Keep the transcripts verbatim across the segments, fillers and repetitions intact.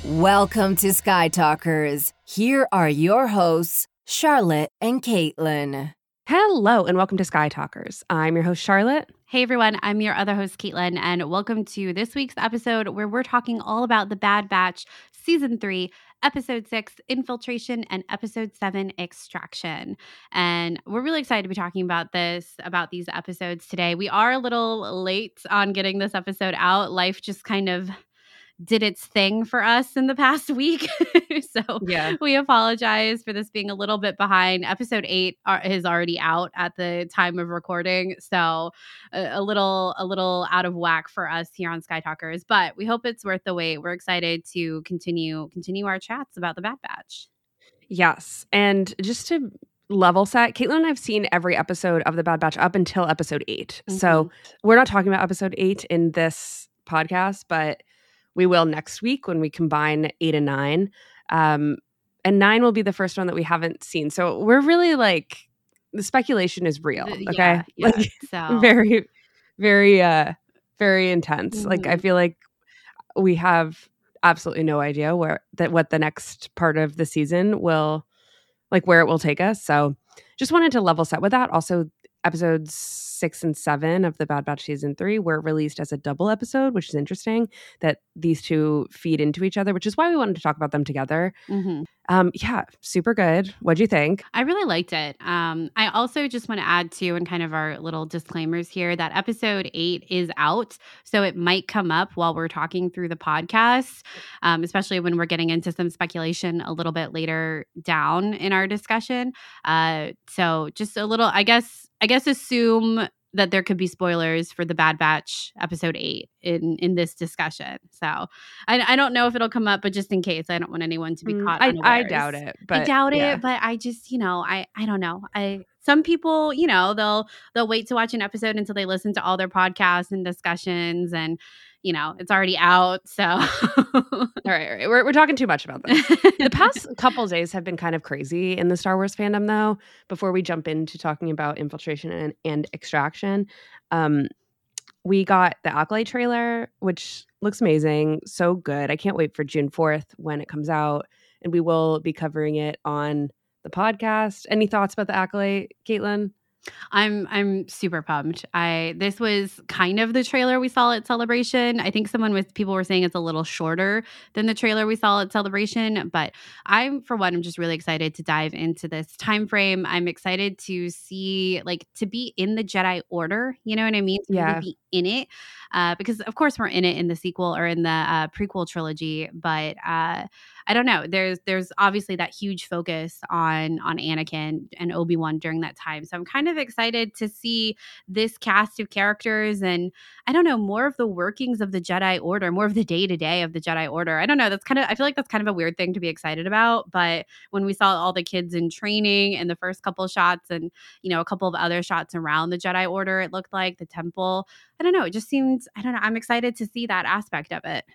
Welcome to Sky Talkers. Here are your hosts, Charlotte and Caitlin. Hello, and welcome to Sky Talkers. I'm your host, Charlotte. Hey everyone, I'm your other host, Caitlin, and welcome to this week's episode where we're talking all about The Bad Batch, Season three, Episode six, Infiltration, and Episode seven, Extraction. And we're really excited to be talking about this, about these episodes today. We are a little late on getting this episode out. Life just kind of did its thing for us in the past week. So yeah. we apologize for this being a little bit behind. Episode eight are, is already out at the time of recording. So a, a little a little out of whack for us here on Sky Talkers, but we hope it's worth the wait. We're excited to continue continue our chats about The Bad Batch. Yes. And just to level set, Caitlin and I have seen every episode of The Bad Batch up until episode eight. Mm-hmm. So we're not talking about episode eight in this podcast, but we will next week when we combine eight and nine. Um, and nine will be the first one that we haven't seen. So we're really like, the speculation is real. Okay. Yeah, yeah, like, so. Very, very, uh, very intense. Mm-hmm. Like, I feel like we have absolutely no idea where that, what the next part of the season will, like where it will take us. So just wanted to level set with that. Also, episodes six and seven of The Bad Batch season three were released as a double episode, which is interesting that these two feed into each other, which is why we wanted to talk about them together. Mm-hmm. Um, yeah, super good. What'd you think? I really liked it. Um, I also just want to add to, and kind of our little disclaimers here, that episode eight is out. So it might come up while we're talking through the podcast, um, especially when we're getting into some speculation a little bit later down in our discussion. Uh, so just a little, I guess, I guess assume that there could be spoilers for The Bad Batch episode eight in, in this discussion. So I, I don't know if it'll come up, but just in case, I don't want anyone to be caught I, unawares. I doubt it. But I doubt yeah. it, but I just, you know, I, I don't know. I some people, you know, they'll they'll wait to watch an episode until they listen to all their podcasts and discussions, and you know, it's already out. So all right, all right. We're we're talking too much about this. The past couple days have been kind of crazy in the Star Wars fandom, though. Before we jump into talking about Infiltration and, and Extraction, um, we got the Acolyte trailer, which looks amazing, so good. I can't wait for June fourth when it comes out, and we will be covering it on the podcast. Any thoughts about the Acolyte, Caitlin? I'm I'm super pumped. I this was kind of the trailer we saw at Celebration. I think someone with people were saying it's a little shorter than the trailer we saw at Celebration, but I'm for one, I'm just really excited to dive into this time frame. I'm excited to see, like, to be in the Jedi Order. You know what I mean? To yeah. really be in it, uh, because of course we're in it in the sequel or in the uh, prequel trilogy, but uh, I don't know. There's there's obviously that huge focus on on Anakin and Obi-Wan during that time. So I'm kind of excited to see this cast of characters and I don't know, more of the workings of the Jedi Order, more of the day-to-day of the Jedi Order. I don't know. That's kind of I feel like that's kind of a weird thing to be excited about. But when we saw all the kids in training and the first couple of shots and, you know, a couple of other shots around the Jedi Order, it looked like the temple. I don't know. It just seems, I don't know. I'm excited to see that aspect of it.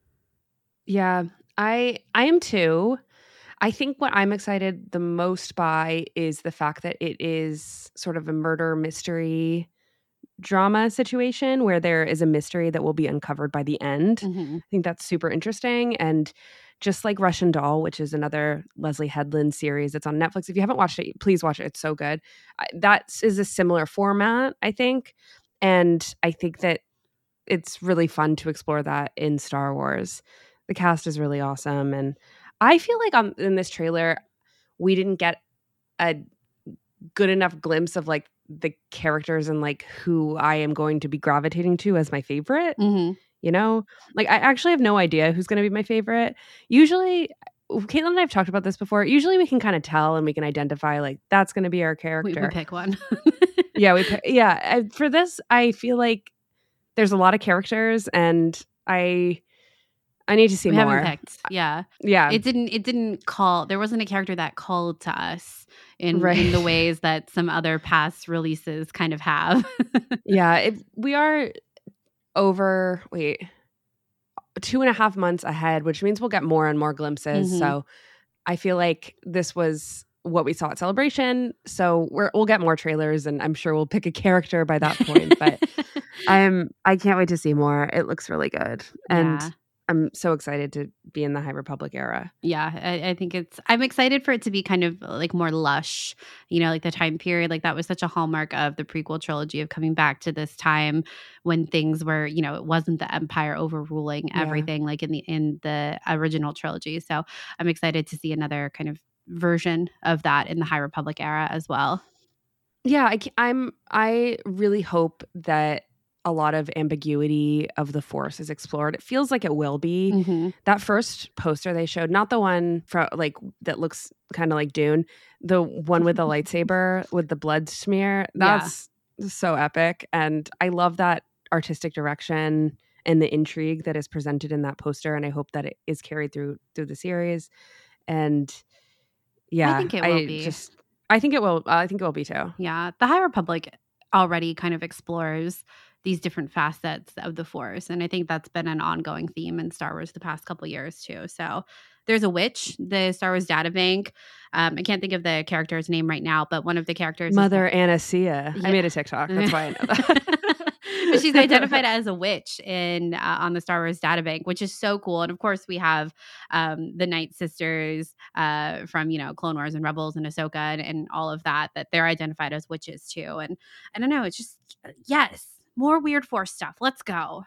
Yeah. I I am too. I think what I'm excited the most by is the fact that it is sort of a murder mystery drama situation where there is a mystery that will be uncovered by the end. Mm-hmm. I think that's super interesting. And just like Russian Doll, which is another Leslie Headland series that's on Netflix. If you haven't watched it, please watch it. It's so good. That is a similar format, I think. And I think that it's really fun to explore that in Star Wars. The cast is really awesome. And I feel like on in this trailer, we didn't get a good enough glimpse of like the characters and like who I am going to be gravitating to as my favorite. Mm-hmm. You know, like I actually have no idea who's going to be my favorite. Usually, Caitlin and I have talked about this before. Usually we can kind of tell and we can identify like that's going to be our character. We, we pick one. yeah, we pick, yeah. I, for this, I feel like there's a lot of characters and I I need to see we more. Haven't picked. Yeah. Yeah. It didn't it didn't call there wasn't a character that called to us in, right. in the ways that some other past releases kind of have. yeah. It, we are over wait two and a half months ahead, which means we'll get more and more glimpses. Mm-hmm. So I feel like this was what we saw at Celebration. So we're, we'll get more trailers and I'm sure we'll pick a character by that point. But I'm I can't wait to see more. It looks really good. And yeah. I'm so excited to be in the High Republic era. Yeah, I, I think it's, I'm excited for it to be kind of like more lush, you know, like the time period. Like that was such a hallmark of the prequel trilogy of coming back to this time when things were, you know, it wasn't the Empire overruling Yeah. everything like in the, in the original trilogy. So I'm excited to see another kind of version of that in the High Republic era as well. Yeah, I, ca- I'm, I really hope that a lot of ambiguity of the Force is explored. It feels like it will be. Mm-hmm. That first poster they showed, not the one from like that looks kind of like Dune, the one with the lightsaber with the blood smear. That's yeah. so epic, and I love that artistic direction and the intrigue that is presented in that poster. And I hope that it is carried through through the series. And yeah, I think it will I be. Just, I think it will. I think it will be too. Yeah, the High Republic already kind of explores these different facets of the Force. And I think that's been an ongoing theme in Star Wars the past couple years too. So there's a witch, the Star Wars databank. Um, I can't think of the character's name right now, but one of the characters Mother is, Anastasia. Yeah. I made a TikTok. That's why I know that. But she's identified as a witch in uh, on the Star Wars databank, which is so cool. And of course, we have um, the Night Sisters uh, from, you know, Clone Wars and Rebels and Ahsoka and, and all of that, that they're identified as witches too. And I don't know, it's just, yes. More weird Force stuff. Let's go.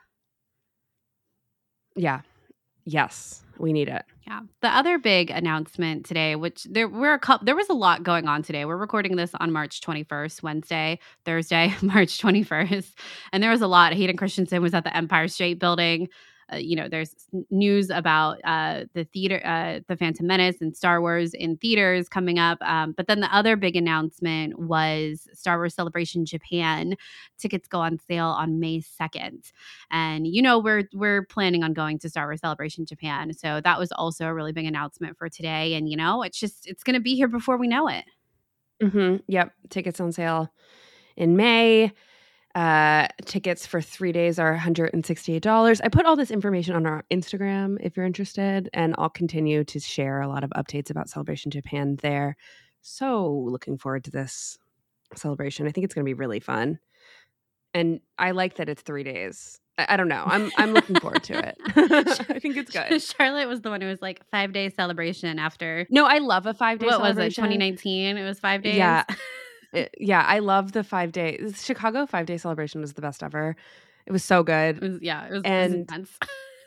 Yeah. Yes. We need it. Yeah. The other big announcement today, which there were a couple, there was a lot going on today. We're recording this on March twenty-first, Wednesday, Thursday, March twenty-first. And there was a lot. Hayden Christensen was at the Empire State Building. Uh, you know, there's news about uh, the theater, uh, the Phantom Menace and Star Wars in theaters coming up. Um, but then the other big announcement was Star Wars Celebration Japan. Tickets go on sale on May second. And, you know, we're we're planning on going to Star Wars Celebration Japan. So that was also a really big announcement for today. And, you know, it's just, it's going to be here before we know it. Mm-hmm. Yep. Tickets on sale in May. Uh, tickets for three days are one hundred sixty-eight dollars. I put all this information on our Instagram if you're interested, and I'll continue to share a lot of updates about Celebration Japan there. So looking forward to this celebration. I think it's going to be really fun. And I like that it's three days. I, I don't know. I'm I'm looking forward to it. I think it's good. Charlotte was the one who was like five day celebration after. No, I love a five day what celebration. was it? twenty nineteen It was five days. Yeah. It, yeah, I love the five day Chicago five day celebration was the best ever. It was so good. It was, yeah, it was, and it was intense.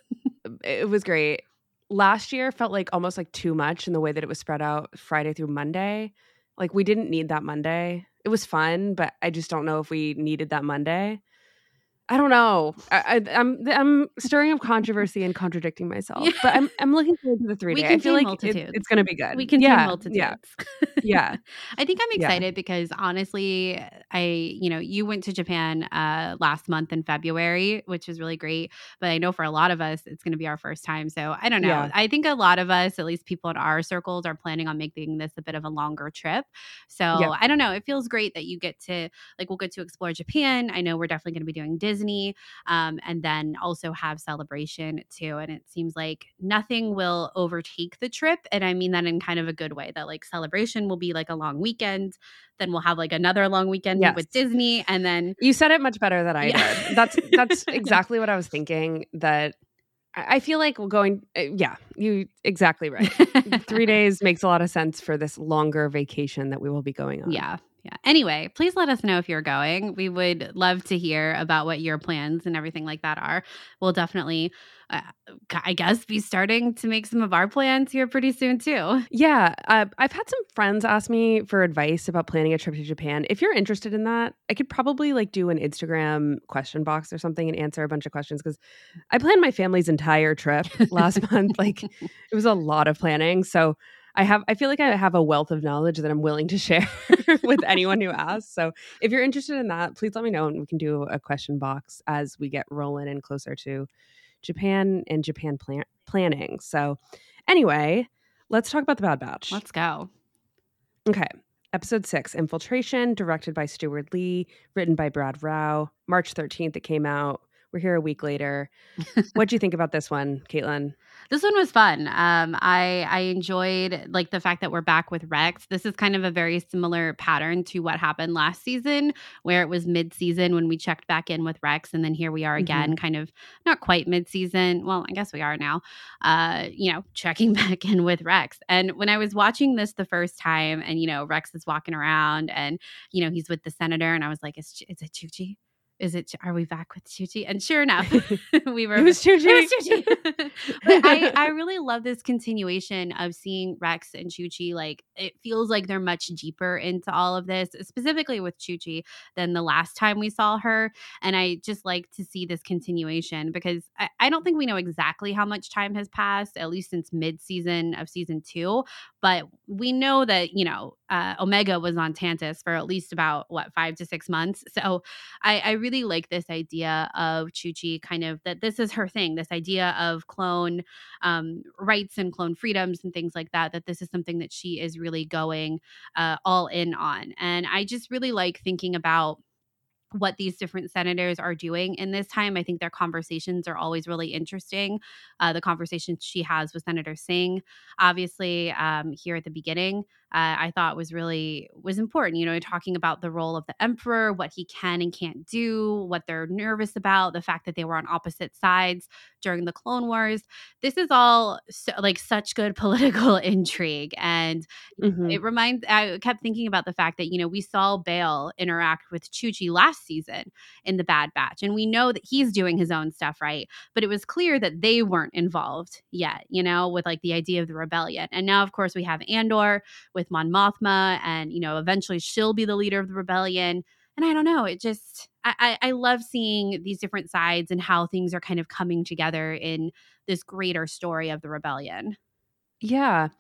It was great. Last year felt like almost like too much in the way that it was spread out Friday through Monday. Like we didn't need that Monday. It was fun, but I just don't know if we needed that Monday. I don't know. I, I, I'm I'm stirring up controversy and contradicting myself, yeah. but I'm I'm looking forward to the three day. I feel like it, it's going to be good. We can yeah, do multitudes. Yeah, yeah. I think I'm excited yeah. because honestly, I you know you went to Japan uh, last month in February, which was really great. But I know for a lot of us, it's going to be our first time. So I don't know. Yeah. I think a lot of us, at least people in our circles, are planning on making this a bit of a longer trip. So yeah. I don't know. It feels great that you get to like we'll get to explore Japan. I know we're definitely going to be doing Disney. Disney, um, and then also have Celebration too. And it seems like nothing will overtake the trip. And I mean that in kind of a good way, that like Celebration will be like a long weekend. Then we'll have like another long weekend yes. with Disney. And then you said it much better than I yeah. did. That's, that's exactly what I was thinking, that I feel like we're going, uh, yeah, you exactly right. Three days makes a lot of sense for this longer vacation that we will be going on. Yeah. Yeah. Anyway, please let us know if you're going. We would love to hear about what your plans and everything like that are. We'll definitely, uh, I guess, be starting to make some of our plans here pretty soon too. Yeah. Uh, I've had some friends ask me for advice about planning a trip to Japan. If you're interested in that, I could probably like do an Instagram question box or something and answer a bunch of questions, because I planned my family's entire trip last month. Like it was a lot of planning. So I have, I feel like I have a wealth of knowledge that I'm willing to share with anyone who asks. So if you're interested in that, please let me know and we can do a question box as we get rolling in closer to Japan and Japan plan- planning. So anyway, let's talk about The Bad Batch. Let's go. Okay. Episode six, Infiltration, directed by Stuart Lee, written by Brad Rao. March thirteenth, it came out. We're here a week later. What'd you think about this one, Caitlin? This one was fun. Um, I I enjoyed like the fact that we're back with Rex. This is kind of a very similar pattern to what happened last season, where it was mid-season when we checked back in with Rex, and then here we are again, Mm-hmm. kind of not quite mid-season. Well, I guess we are now. Uh, you know, checking back in with Rex. And when I was watching this the first time, and you know, Rex is walking around, and you know, he's with the senator, and I was like, is, is it Chuchi? Is it? Are we back with Chuchi? And sure enough, we were. It was Chuchi. It was Chuchi. But I, I really love this continuation of seeing Rex and Chuchi. Like, it feels like they're much deeper into all of this, specifically with Chuchi, than the last time we saw her. And I just like to see this continuation because I, I don't think we know exactly how much time has passed, at least since mid-season of season two. But we know that, you know, uh, Omega was on Tantus for at least about, what, five to six months. So I, I really like this idea of Chuchi, kind of that this is her thing, this idea of clone um, rights and clone freedoms and things like that, that this is something that she is really going uh, all in on. And I just really like thinking about what these different senators are doing in this time. I think their conversations are always really interesting. Uh, the conversations she has with Senator Singh, obviously, um, here at the beginning, uh, I thought was really was important. You know, talking about the role of the emperor, what he can and can't do, what they're nervous about, the fact that they were on opposite sides during the Clone Wars. This is all so, like such good political intrigue, and Mm-hmm. it reminds. I kept thinking about the fact that you know we saw Bail interact with Chuchi last season in the Bad Batch, and we know that he's doing his own stuff, right? But it was clear that they weren't involved yet, you know, with like the idea of the rebellion. And now, of course, we have Andor with Mon Mothma, and you know, eventually she'll be the leader of the rebellion. And I don't know, it just I, I love seeing these different sides and how things are kind of coming together in this greater story of the rebellion. Yeah.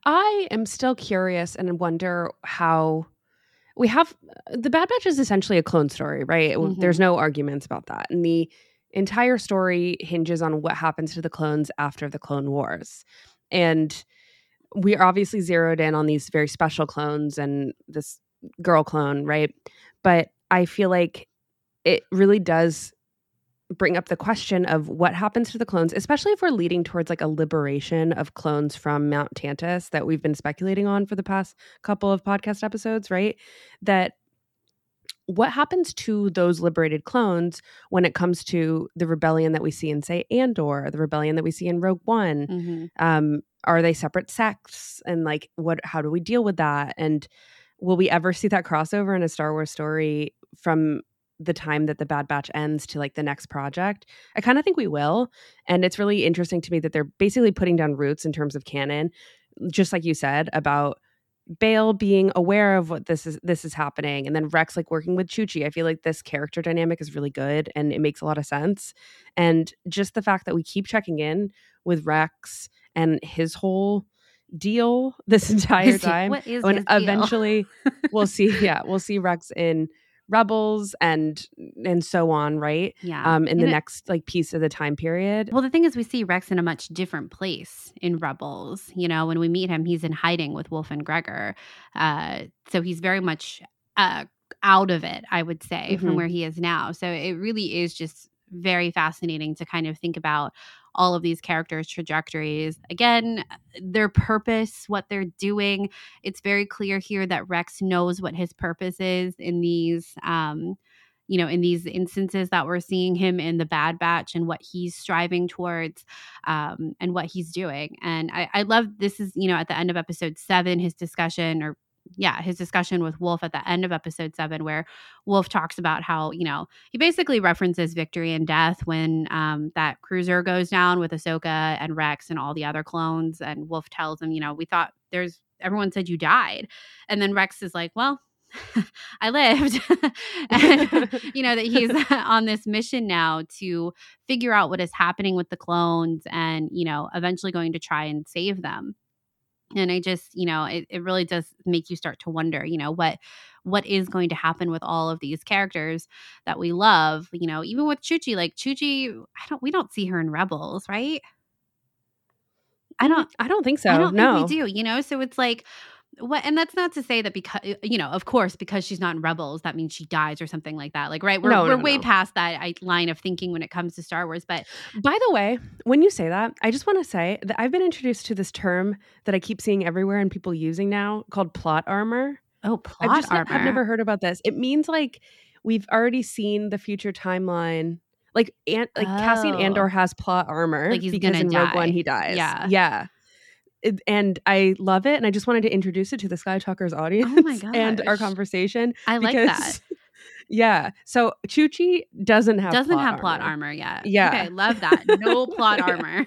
I am still curious and wonder how we have the Bad Batch is essentially a clone story, right? Mhm. There's no arguments about that. And the entire story hinges on what happens to the clones after the Clone Wars. And we are obviously zeroed in on these very special clones and this girl clone, right? But I feel like it really does bring up the question of what happens to the clones, especially if we're leading towards like a liberation of clones from Mount Tantus that we've been speculating on for the past couple of podcast episodes, right? That what happens to those liberated clones when it comes to the rebellion that we see in, say, Andor, the rebellion that we see in Rogue One? Mm-hmm. Um, are they separate sects? And like, what? How do we deal with that? And will we ever see that crossover in a Star Wars story from the time that the Bad Batch ends to like the next project? I kind of think we will. And it's really interesting to me that they're basically putting down roots in terms of canon, just like you said, about Bail being aware of what this is this is happening, and then Rex like working with Chuchi. I feel like this character dynamic is really good and it makes a lot of sense. And just the fact that we keep checking in with Rex and his whole deal this entire His- time. what is when his deal? eventually we'll see, yeah, we'll see Rex in Rebels and and so on, right? Yeah. Um, in And the it- next like piece of the time period. Well, the thing is, we see Rex in a much different place in Rebels. You know, when we meet him, he's in hiding with Wolf and Gregor. Uh, so he's very much uh, out of it, I would say, from Mhm. where he is now. So it really is just very fascinating to kind of think about all of these characters' trajectories. Again, their purpose, what they're doing. It's very clear here that Rex knows what his purpose is in these um, you know, in these instances that we're seeing him in the Bad Batch and what he's striving towards um, and what he's doing. And I, I love this is, you know, at the end of episode seven, his discussion or yeah, his discussion with Wolf at the end of episode seven, where Wolf talks about how, you know, he basically references victory and death when um, that cruiser goes down with Ahsoka and Rex and all the other clones. And Wolf tells him, you know, we thought there's, everyone said you died. And then Rex is like, well, I lived. And, you know, that he's on this mission now to figure out what is happening with the clones and, you know, eventually going to try and save them. And I just, you know, it, it really does make you start to wonder, you know, what what is going to happen with all of these characters that we love, you know, even with Chuchi, like Chuchi, I don't we don't see her in Rebels, right? I don't I don't think so. I don't no. think we do, you know? So it's like what, and that's not to say that because, you know, of course, because she's not in Rebels, that means she dies or something like that. Like, right? We're, No, we're no, way no. past that I, line of thinking when it comes to Star Wars. But By the way, when you say that, I just want to say that I've been introduced to this term that I keep seeing everywhere and people using now called plot armor. oh, plot I've just armor. have never heard about this. It means like we've already seen the future timeline. Like, and, like Cassian Oh. Andor has plot armor Like he's because gonna in Rogue die. One he dies. Yeah. Yeah. It- and I love it. And I just wanted to introduce it to the Sky Talkers audience Oh my and our gosh. conversation. I like because, that. Yeah. So Chuchi doesn't have Doesn't plot have armor. plot armor yet. Yeah. Okay, love that. No plot Yeah. armor.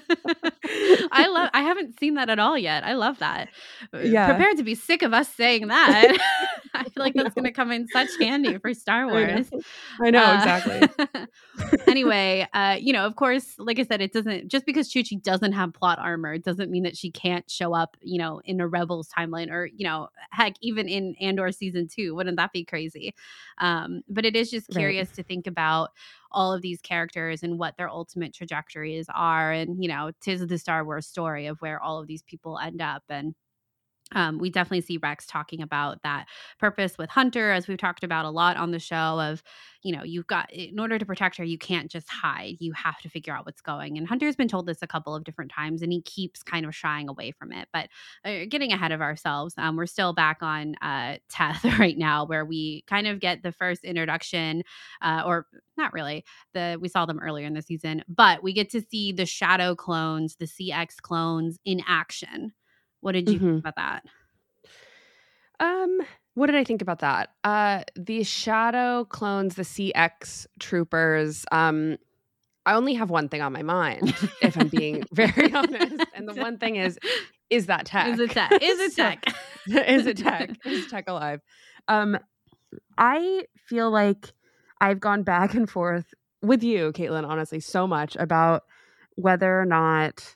I love I haven't seen that at all yet. I love that. Yeah. Prepared to be sick of us saying that. I feel like that's going to come in such handy for Star I know. Wars. I know, Uh, exactly. Anyway, uh, you know, of course, like I said, it doesn't just because Chuchi doesn't have plot armor, it doesn't mean that she can't show up, you know, in a Rebels timeline or, you know, heck, even in Andor season two. Wouldn't that be crazy? Um, but it is just Right. curious to think about all of these characters and what their ultimate trajectories are. And, you know, 'tis the Star Wars story of where all of these people end up. And Um, we definitely see Rex talking about that purpose with Hunter, as we've talked about a lot on the show of, you know, you've got, in order to protect her, you can't just hide. You have to figure out what's going. And Hunter's been told this a couple of different times and he keeps kind of shying away from it. But uh, getting ahead of ourselves, um, we're still back on uh, Teth right now, where we kind of get the first introduction, uh, or not really, the we saw them earlier in the season, but we get to see the Shadow clones, the C X clones in action. What did you Mhm. think about that? Um, what did I think about that? Uh, the Shadow clones, the C X troopers. Um, I only have one thing on my mind, if I'm being very honest. And the one thing is, is that tech? Is it tech? Is it So- tech? is it tech? Is tech alive? Um, I feel like I've gone back and forth with you, Caitlin, honestly, so much about whether or not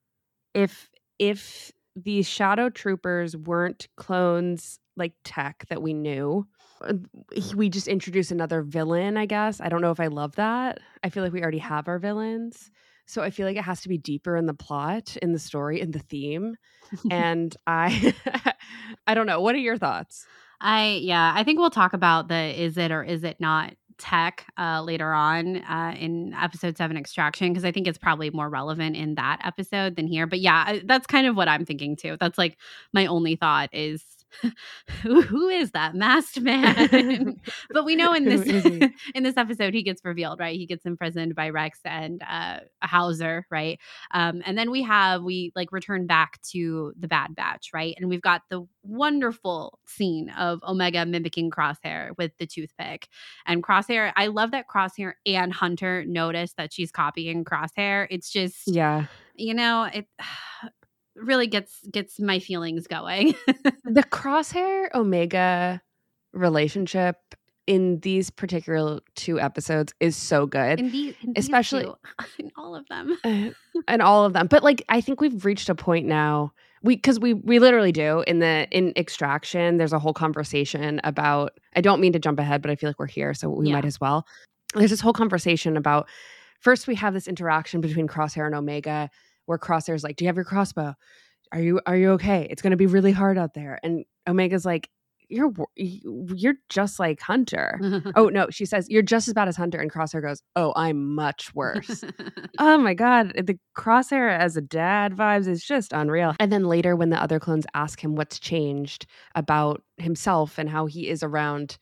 if if these shadow troopers weren't clones like tech that we knew, uh, we just introduce another villain, I guess. I don't know if I love that. I feel like we already have our villains. So I feel like it has to be deeper in the plot, in the story, in the theme. And I I don't know. What are your thoughts? I yeah, I think we'll talk about the is it or is it not tech uh, later on uh, in episode seven Extraction, because I think it's probably more relevant in that episode than here. But yeah, I, that's kind of what I'm thinking too. That's like my only thought is who, who is that masked man? But we know in Who this is he? in this episode he gets revealed, right? He gets imprisoned by Rex and uh, Hauser, right? Um, and then we have we like return back to the Bad Batch, right? And we've got the wonderful scene of Omega mimicking Crosshair with the toothpick. And Crosshair, I love that Crosshair and Hunter notice that she's copying Crosshair. It's just, Yeah. you know, it really gets gets my feelings going. The Crosshair Omega relationship in these particular two episodes is so good. in these, in these Especially- two, in all of them. Uh, and all of them. But like I think we've reached a point now. We because we we literally do in the in Extraction, there's a whole conversation about I don't mean to jump ahead, but I feel like we're here, so we Yeah. might as well. There's this whole conversation about first we have this interaction between Crosshair and Omega where Crosshair's like, do you have your crossbow? Are you are you okay? It's gonna be really hard out there. And Omega's like, You're wor- you're just like Hunter. Oh no, she says you're just as bad as Hunter, and Crosshair goes, "Oh, I'm much worse." Oh my god, the Crosshair as a dad vibes is just unreal. And then later, when the other clones ask him what's changed about himself and how he is around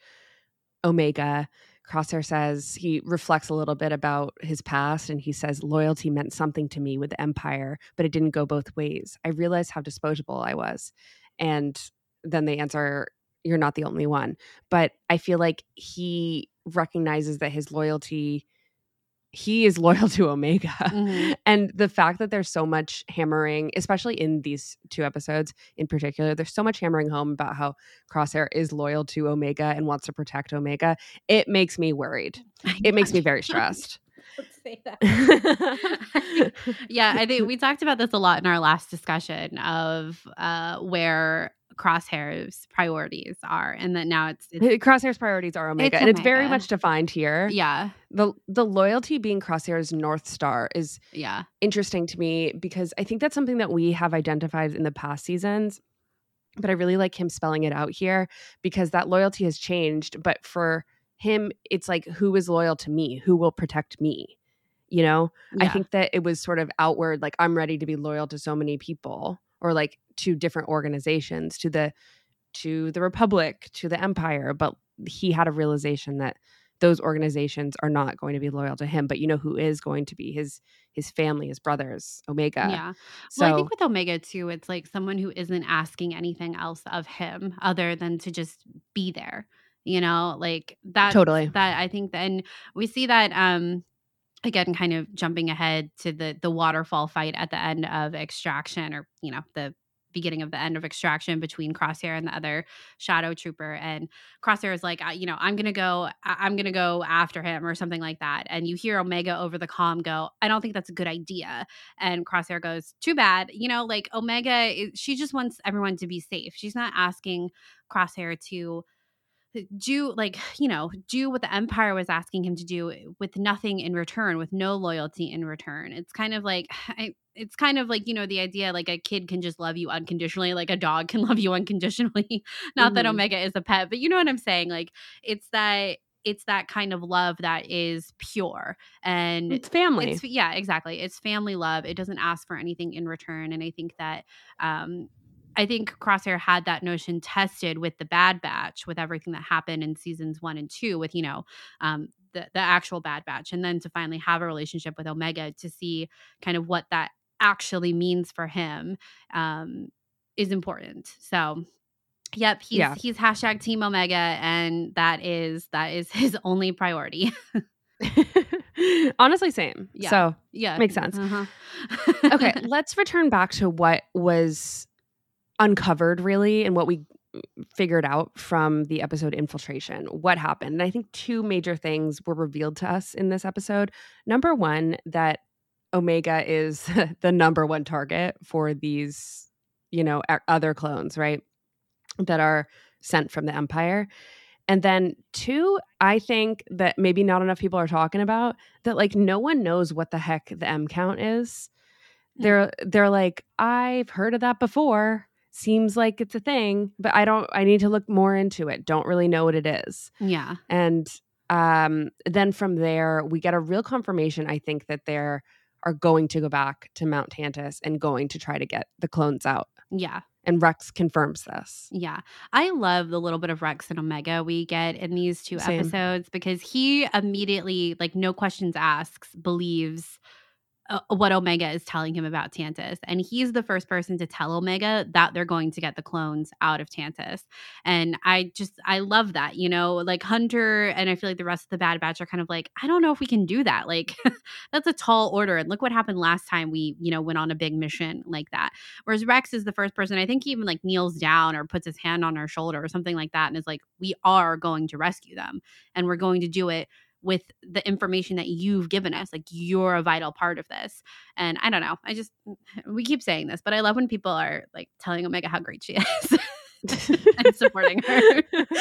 Omega, Crosshair says he reflects a little bit about his past, and he says loyalty meant something to me with the Empire, but it didn't go both ways. I realized how disposable I was, and then they answer, you're not the only one. But I feel like he recognizes that his loyalty, he is loyal to Omega. Mhm. And the fact that there's so much hammering, especially in these two episodes in particular, there's so much hammering home about how Crosshair is loyal to Omega and wants to protect Omega. It makes me worried. It makes me very stressed. Don't say that. Yeah, I think we talked about this a lot in our last discussion of uh, where Crosshair's priorities are, and that now it's, it's Crosshair's priorities are Omega, It's and it's very Omega. much defined here. yeah, The the loyalty being Crosshair's North Star is yeah, interesting to me because I think that's something that we have identified in the past seasons. but I really like him spelling it out here because that loyalty has changed. But for him, it's like, who is loyal to me? Who will protect me? You know, Yeah. I think that it was sort of outward, like I'm ready to be loyal to so many people or like to different organizations, to the to the Republic, to the Empire. But he had a realization that those organizations are not going to be loyal to him. But you know who is going to be? His his family, his brothers, Omega. Yeah. So Well, I think with Omega too, it's like someone who isn't asking anything else of him other than to just be there. You know, like that. Totally. That I think, that, and we see that. Um, again, kind of jumping ahead to the the waterfall fight at the end of Extraction, or you know, the beginning of the end of Extraction between Crosshair and the other Shadow Trooper. And Crosshair is like, you know, I'm gonna go, I'm gonna go after him or something like that. And you hear Omega over the comm go, I don't think that's a good idea. And Crosshair goes, too bad. You know, like Omega, she just wants everyone to be safe. She's not asking Crosshair to do like, you know, do what the Empire was asking him to do with nothing in return, with no loyalty in return. It's kind of like, I, it's kind of like, you know, the idea like a kid can just love you unconditionally, like a dog can love you unconditionally. Not mm-hmm. that Omega is a pet, but you know what I'm saying? Like it's that it's that kind of love that is pure and it's family. It's, yeah, exactly. It's family love. It doesn't ask for anything in return. And I think that, um, I think Crosshair had that notion tested with the Bad Batch, with everything that happened in seasons one and two, with, you know, um, the, the actual Bad Batch. And then to finally have a relationship with Omega to see kind of what that actually means for him um, is important. So, yep, he's, yeah. he's hashtag Team Omega, and that is, that is his only priority. Honestly, same. Yeah. So, yeah, makes sense. Uh-huh. Okay, let's return back to what was uncovered really and what we figured out from the episode Infiltration. What happened? And I think two major things were revealed to us in this episode. Number one, that Omega is the number one target for these, you know, other clones, right? That are sent from the Empire. And then two, I think that maybe not enough people are talking about that, like no one knows what the heck the M count is. They're they're like, I've heard of that before. Seems like it's a thing, but I don't, I need to look more into it. Don't really know what it is. Yeah. And um, then from there, we get a real confirmation, I think, that they're are going to go back to Mount Tantus and going to try to get the clones out. Yeah. And Rex confirms this. Yeah. I love the little bit of Rex and Omega we get in these two Same. episodes, because he immediately, like no questions asked, believes Uh, what Omega is telling him about Tantus. And he's the first person to tell Omega that they're going to get the clones out of Tantus. And I just, I love that, you know, like Hunter and I feel like the rest of the Bad Batch are kind of like, I don't know if we can do that. Like that's a tall order. And look what happened last time we, you know, went on a big mission like that. Whereas Rex is the first person, I think he even like kneels down or puts his hand on her shoulder or something like that. And is like, we are going to rescue them and we're going to do it with the information that you've given us. Like you're a vital part of this. And I don't know, I just, we keep saying this, but I love when people are like telling Omega how great she is and supporting her.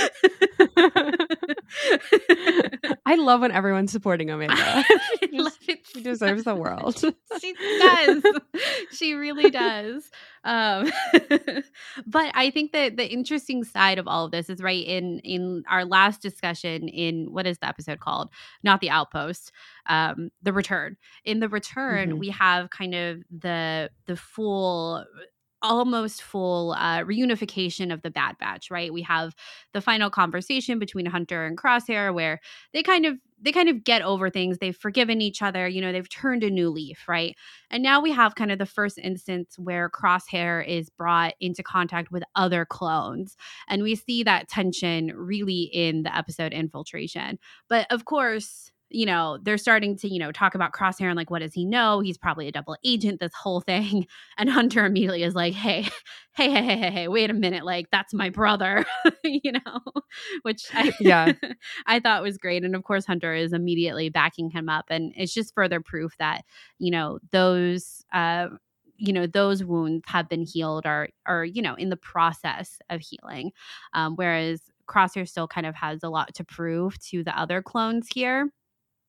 I love when everyone's supporting Omega. I love it. She deserves the world. She does. She really does. Um, but I think that the interesting side of all of this is right in in our last discussion in, what is the episode called? Not The Outpost. Um, the Return. In The Return, mm-hmm. we have kind of the the full. almost full uh, reunification of the Bad Batch, right? We have the final conversation between Hunter and Crosshair where they kind of they kind of get over things. They've forgiven each other. You know, they've turned a new leaf, right? And now we have kind of the first instance where Crosshair is brought into contact with other clones. And we see that tension really in the episode Infiltration. But of course, you know, they're starting to, you know, talk about Crosshair and like, what does he know? He's probably a double agent, this whole thing. And Hunter immediately is like, hey, hey, hey, hey, hey, hey, wait a minute. Like, that's my brother, you know, which I, yeah. I thought was great. And of course, Hunter is immediately backing him up. And it's just further proof that, you know, those, uh, you know, those wounds have been healed or, or, you know, in the process of healing. Um, whereas Crosshair still kind of has a lot to prove to the other clones here.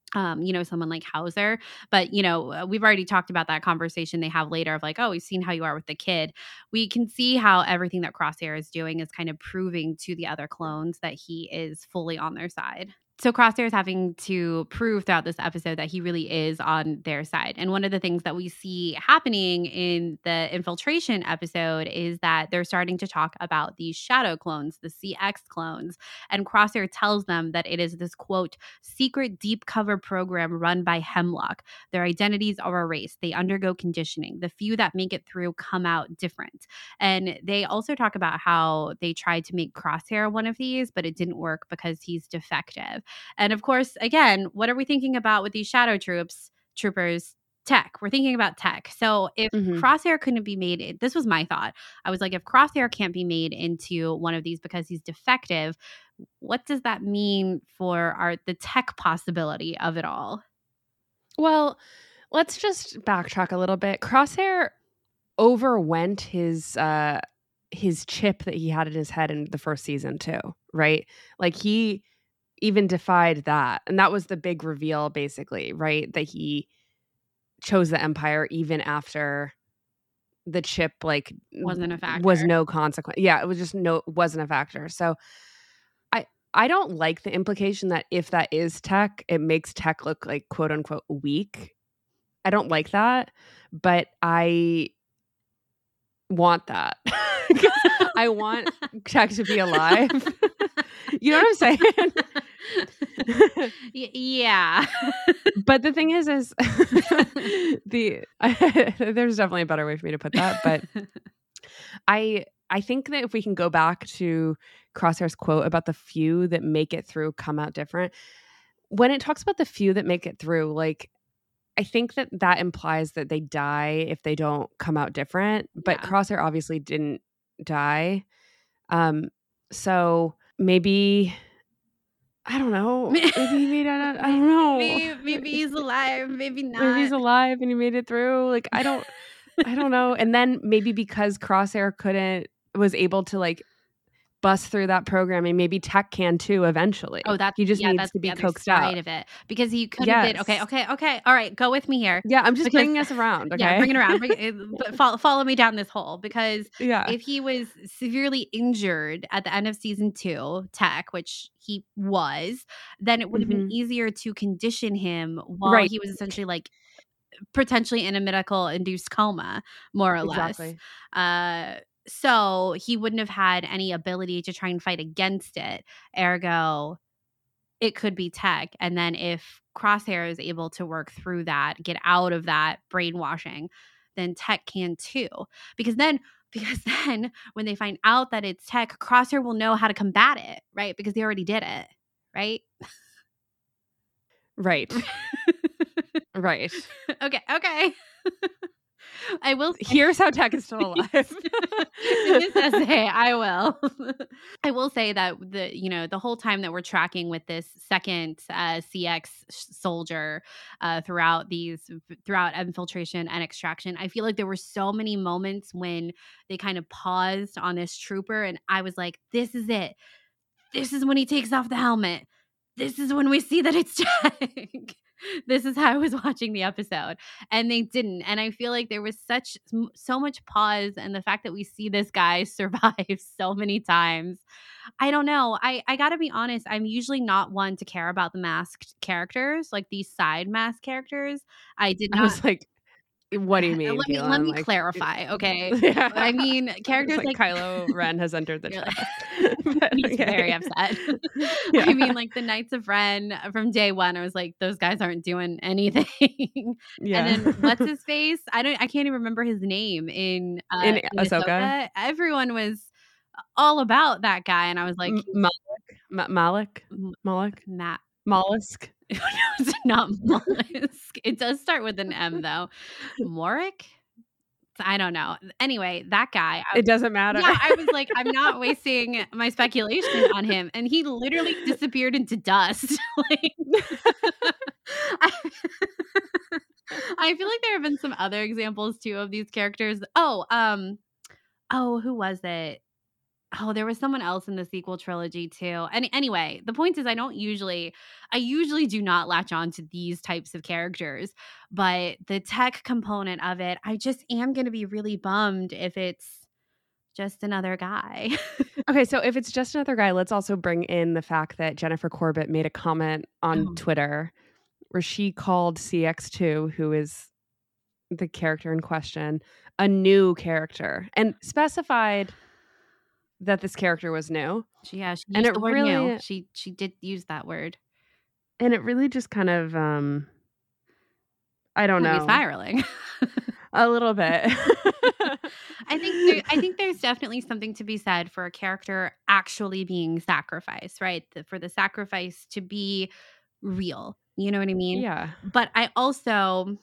Um, you know, someone like Hauser. But, you know, uh, we've already talked about that conversation they have later of like, oh, we've seen how you are with the kid. We can see how everything that Crosshair is doing is kind of proving to the other clones that he is fully on their side. So Crosshair is having to prove throughout this episode that he really is on their side. And one of the things that we see happening in the infiltration episode is that they're starting to talk about these shadow clones, the C X clones. And Crosshair tells them that it is this, quote, secret deep cover program run by Hemlock. Their identities are erased. They undergo conditioning. The few that make it through come out different. And they also talk about how they tried to make Crosshair one of these, but it didn't work because he's defective. And of course, again, what are we thinking about with these shadow troops, troopers? Tech. We're thinking about tech. So if Mhm. Crosshair couldn't be made, this was my thought. I was like, if Crosshair can't be made into one of these because he's defective, what does that mean for our the tech possibility of it all? Well, let's just backtrack a little bit. Crosshair overwent his uh his chip that he had in his head in the first season too, right? Like he even defied that. And that was the big reveal basically, right? That he chose the Empire even after the chip like Wasn't a factor. was no consequence. Yeah, it was just no wasn't a factor. So I I don't like the implication that if that is tech, it makes tech look like quote unquote weak. I don't like that, but I want that. I want tech to be alive. You know what I'm saying? Y- yeah. But the thing is, is the there's definitely a better way for me to put that. But I I think that if we can go back to Crosshair's quote about the few that make it through come out different, when it talks about the few that make it through, like I think that that implies that they die if they don't come out different. But Yeah. Crosshair obviously didn't die. Um, so maybe I don't know. Maybe he made it. I don't know. Maybe, maybe he's alive. Maybe not. Maybe he's alive and he made it through. Like I don't, I don't know. And then maybe because Crosshair couldn't was able to like bust through that programming, maybe tech can too eventually. Oh, that's he just yeah, needs that's to be the other coaxed side out of it because he could have been okay, Yes. okay, okay. All right, go with me here. Yeah, I'm just Because- bringing us around. Okay, Yeah, bring it around. Bring it, but follow, follow me down this hole because yeah, if he was severely injured at the end of season two, Tech, which he was, then it would have Mhm. been easier to condition him while Right. he was essentially like potentially in a medical induced coma, more or exactly. less. Uh, so he wouldn't have had any ability to try and fight against it. Ergo, it could be Tech. And then if Crosshair is able to work through that, get out of that brainwashing, then Tech can too. Because then because then when they find out that it's Tech, Crosshair will know how to combat it, right? Because they already did it, right? Right, right. okay, okay. I will say- Here's how tech is still alive. In this essay, I will. I will say that the you know the whole time that we're tracking with this second uh, C X soldier uh, throughout these throughout infiltration and extraction, I feel like there were so many moments when they kind of paused on this trooper, and I was like, "This is it. This is when he takes off the helmet. This is when we see that it's Jack." This is how I was watching the episode, and they didn't. And I feel like there was such so much pause, and the fact that we see this guy survive so many times. I don't know. I I gotta be honest. I'm usually not one to care about the masked characters, like these side masked characters. I did I not. was like, what do you mean? let me Caitlin? let me Like, clarify, okay? Yeah. I mean, characters It's like, like Kylo Ren has entered the You're chat. like- But, He's okay. very upset. Yeah. I mean, like the Knights of Ren from day one, I was like, those guys aren't doing anything. Yeah. And then what's his face? I don't. I can't even remember his name in uh, In Ahsoka? Everyone was all about that guy, and I was like, M- Malik, Ma- Malik, M- Malik, Matt. mollusk. It's not mollusk. It does start with an M though. Morik. I don't know. Anyway, that guy. I It doesn't matter. Yeah, I was like, I'm not wasting my speculation on him. And he literally disappeared into dust. like, I, I feel like there have been some other examples too of these characters. Oh, um, oh, who was it? Oh, there was someone else in the sequel trilogy too. And anyway, the point is I don't usually I usually do not latch on to these types of characters, but the tech component of it, I just am going to be really bummed if it's just another guy. Okay, so if it's just another guy, let's also bring in the fact that Jennifer Corbett made a comment on Oh. Twitter where she called C X two, who is the character in question, a new character and specified that this character was new. She, yeah, she And used it the word really new. She she did use that word. and it really just kind of um I don't Got me know. spiraling. A little bit. I think there, I think there's definitely something to be said for a character actually being sacrificed, right? The, for the sacrifice to be real. You know what I mean? Yeah. But I also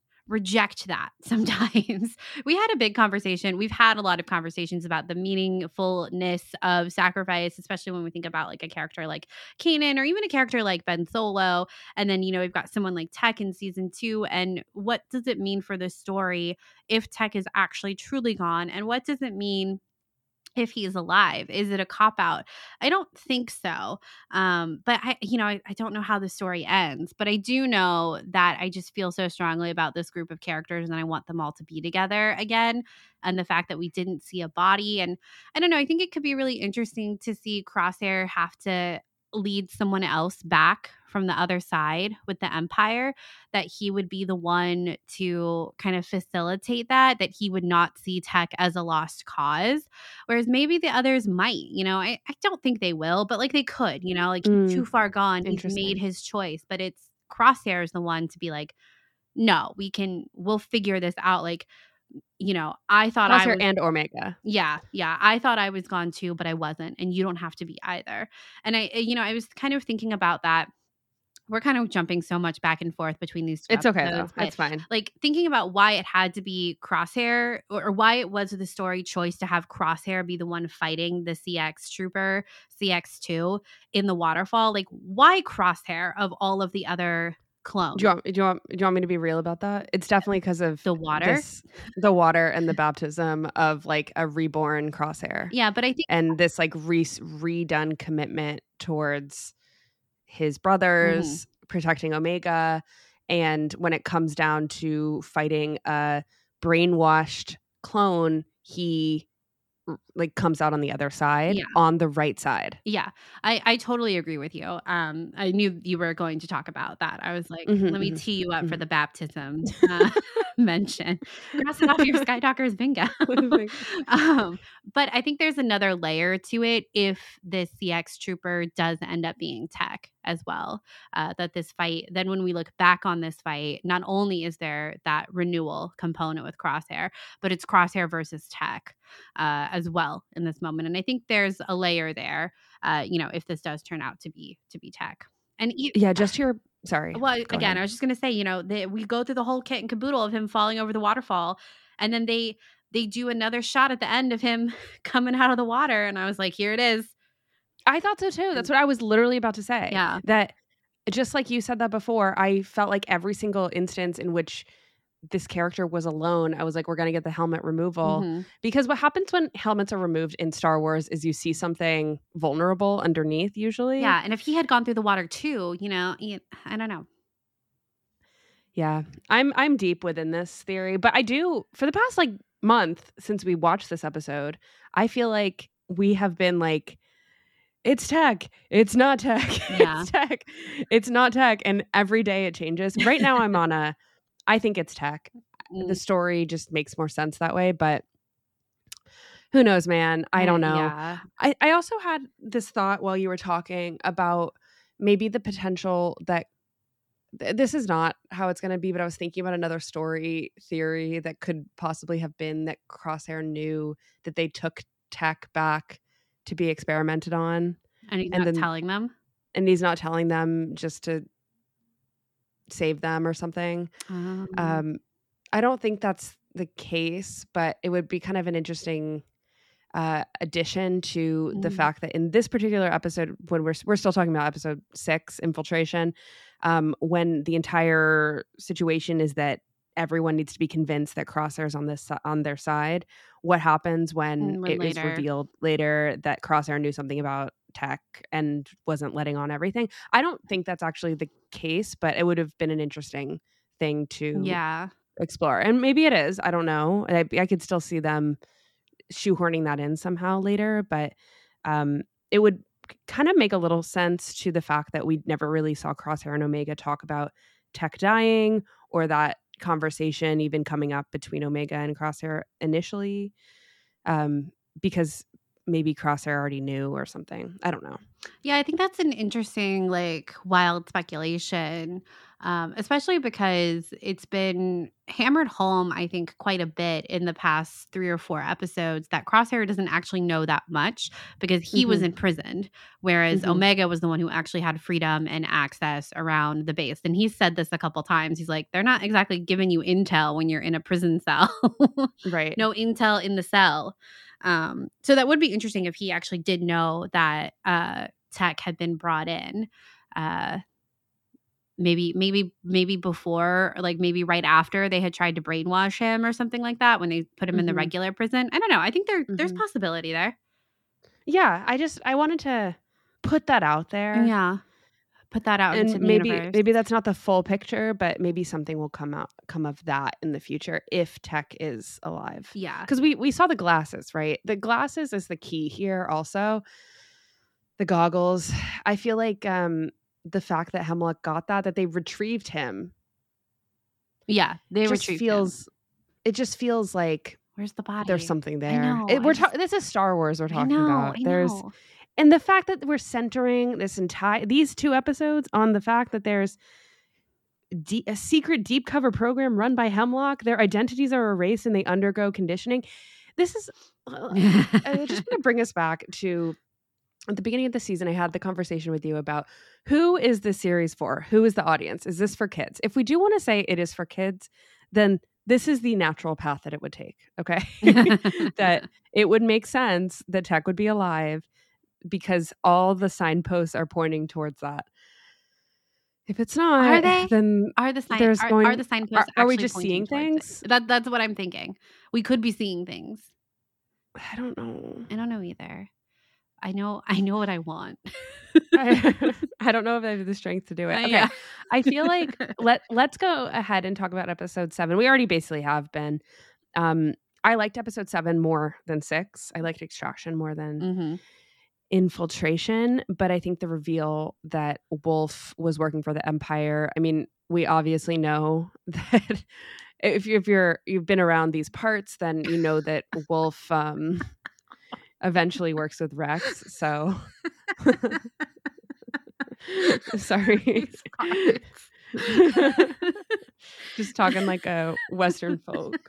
reject that sometimes. We had a big conversation. We've had a lot of conversations about the meaningfulness of sacrifice, especially when we think about like a character like Kanan or even a character like Ben Solo. And then, you know, we've got someone like Tech in season two. And what does it mean for the story if Tech is actually truly gone? And what does it mean if he's alive? Is it a cop-out? I don't think so. Um, but I, you know, I, I don't know how the story ends, but I do know that I just feel so strongly about this group of characters and I want them all to be together again. And the fact that we didn't see a body. And I don't know, I think it could be really interesting to see Crosshair have to lead someone else back from the other side with the Empire, that he would be the one to kind of facilitate that, that he would not see Tech as a lost cause. Whereas maybe the others might, you know, I, I don't think they will, but like they could, you know, like Mm, he's too far gone. He's interesting. made his choice, but it's Crosshair is the one to be like, no, we can, we'll figure this out. Like, you know, I thought I Crosshair was, and Omega. yeah, yeah. I thought I was gone too, but I wasn't. And you don't have to be either. And I, you know, I was kind of thinking about that. We're kind of jumping so much back and forth between these two It's okay though. episodes, but It's fine. like thinking about why it had to be Crosshair or, or why it was the story choice to have Crosshair be the one fighting the C X trooper, C X two in the waterfall. Like why Crosshair of all of the other clones? Do you want do you want do you want me to be real about that? It's definitely because of The water? this, the water and the baptism of like a reborn Crosshair. Yeah, but I think And this like re- redone commitment towards his brothers, Mm-hmm. protecting Omega, and when it comes down to fighting a brainwashed clone, he r- like comes out on the other side, Yeah. on the right side. Yeah, I, I totally agree with you. Um, I knew you were going to talk about that. I was like, Mhm, let me mhm, tee you up for mhm. the baptism uh, mention. Cross it off your Skydocker's bingo. Like, um, but I think there's another layer to it if this C X trooper does end up being Tech as well. Uh, that this fight, then when we look back on this fight, not only is there that renewal component with Crosshair, but it's Crosshair versus Tech uh, as well in this moment. And I think there's a layer there, uh, you know, if this does turn out to be to be Tech. And e- yeah, just your sorry. well, Go again, ahead. I was just gonna say, you know, they, we go through the whole kit and caboodle of him falling over the waterfall, and then they they do another shot at the end of him coming out of the water, and I was like, here it is. I thought so too. That's what I was literally about to say. Yeah. That just like you said that before, I felt like every single instance in which this character was alone, I was like, we're going to get the helmet removal. Mhm. Because what happens when helmets are removed in Star Wars is you see something vulnerable underneath usually. Yeah, and if he had gone through the water too, you know, you- I don't know. Yeah. I'm I'm deep within this theory, but I do for the past like month since we watched this episode, I feel like we have been like it's Tech. It's not Tech. Yeah. It's Tech. It's not Tech. And every day it changes. Right now I'm on a I think it's Tech. Mm, The story just makes more sense that way, but who knows, man? I don't know. Yeah. I, I also had this thought while you were talking about maybe the potential that th- this is not how it's going to be, but I was thinking about another story theory that could possibly have been that Crosshair knew that they took Tech back to be experimented on, And he's And not then- telling them. and he's not telling them just to save them or something. Um, Um, I don't think that's the case, but it would be kind of an interesting uh, addition to the Mm. fact that in this particular episode, when we're we're still talking about episode six, infiltration, um, when the entire situation is that everyone needs to be convinced that Crosshair's on this on their side. What happens when When it is later. revealed later that Crosshair knew something about Tech and wasn't letting on everything? I don't think that's actually the case, but it would have been an interesting thing to Yeah. explore. And maybe it is. I don't know. I, I could still see them shoehorning that in somehow later, but um, it would kind of make a little sense to the fact that we never really saw Crosshair and Omega talk about Tech dying, or that conversation even coming up between Omega and Crosshair initially, um, because maybe Crosshair already knew or something. I don't know. Yeah, I think that's an interesting, like, wild speculation, um, especially because it's been hammered home, I think, quite a bit in the past three or four episodes that Crosshair doesn't actually know that much because he was Mhm. imprisoned, whereas Mhm. Omega was the one who actually had freedom and access around the base. And he's said this a couple times. He's like, they're not exactly giving you intel when you're in a prison cell. Right. No intel in the cell. Um, so that would be interesting if he actually did know that uh, Tech had been brought in. Uh, maybe, maybe, maybe before, or like maybe right after they had tried to brainwash him or something like that when they put him in the Mhm. regular prison. I don't know. I think there there's Mhm. possibility there. Yeah, I just I wanted to put that out there. Yeah, put that out into And the maybe universe. maybe that's not the full picture, but maybe something will come out come of that in the future if Tech is alive. Yeah, Because we we saw the glasses, right? The glasses is the key here also. The goggles. I feel like um the fact that Hemlock got that, that they retrieved him, yeah. They just retrieved him. feels it just feels like Where's the body? there's something I there. know. It, I we're just, ta- this is Star Wars we're I talking know. about. I There's know. and the fact that we're centering this entire these two episodes on the fact that there's de- a secret deep cover program run by Hemlock. Their identities are erased and they undergo conditioning. This is uh, I just want to bring us back to at the beginning of the season. I had the conversation with you about who is this series for? Who is the audience? Is this for kids? If we do want to say it is for kids, then this is the natural path that it would take. Okay. That it would make sense that Tech would be alive because all the signposts are pointing towards that. If it's not, Are they? then Are the sign there's are, going are the signposts are, are we actually just pointing seeing towards things? it? That that's what I'm thinking. We could be seeing things. I don't know. I don't know either. I know I know what I want. I, I don't know if I have the strength to do it. Uh, Okay. yeah. I feel like let let's go ahead and talk about episode seven. We already basically have been. Um, I liked episode seven more than six. I liked Extraction more than hmm Infiltration, but I think the reveal that Wolf was working for the Empire. I mean, we obviously know that if you if you're you've been around these parts, then you know that Wolf um, eventually works with Rex. So sorry. Just talking like a Western folk.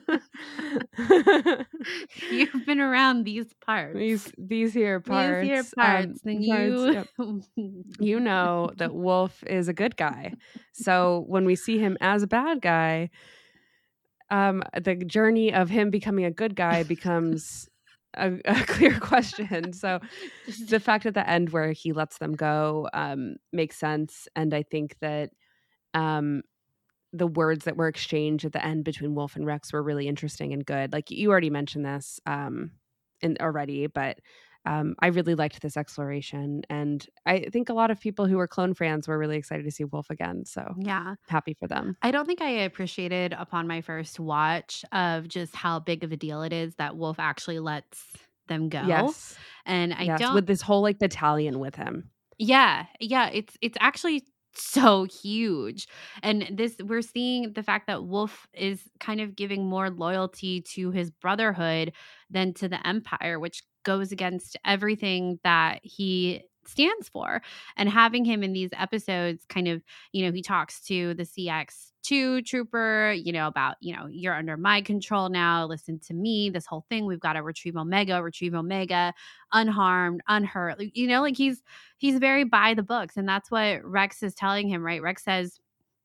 You've been around these parts. These these here parts. These here parts. um, and parts, you yep. You know that Wolf is a good guy. So when we see him as a bad guy, um, the journey of him becoming a good guy becomes a, a clear question. So the fact at the end where he lets them go um, makes sense. And I think that um, the words that were exchanged at the end between Wolf and Rex were really interesting and good. Like you already mentioned this um, in, already, but um, I really liked this exploration. And I think a lot of people who were clone fans were really excited to see Wolf again. So yeah. happy for them. I don't think I appreciated upon my first watch of just how big of a deal it is that Wolf actually lets them go. Yes. And I yes. don't With this whole like battalion with him. Yeah. Yeah. It's it's actually so huge. And this we're seeing the fact that Wolf is kind of giving more loyalty to his brotherhood than to the Empire, which goes against everything that he stands for. And having him in these episodes kind of, you know, he talks to the C X two trooper, you know, about, you know, you're under my control now. Listen to me. This whole thing, we've got to retrieve Omega, retrieve Omega, unharmed, unhurt. You know, like he's he's very by the books. And that's what Rex is telling him, right? Rex says,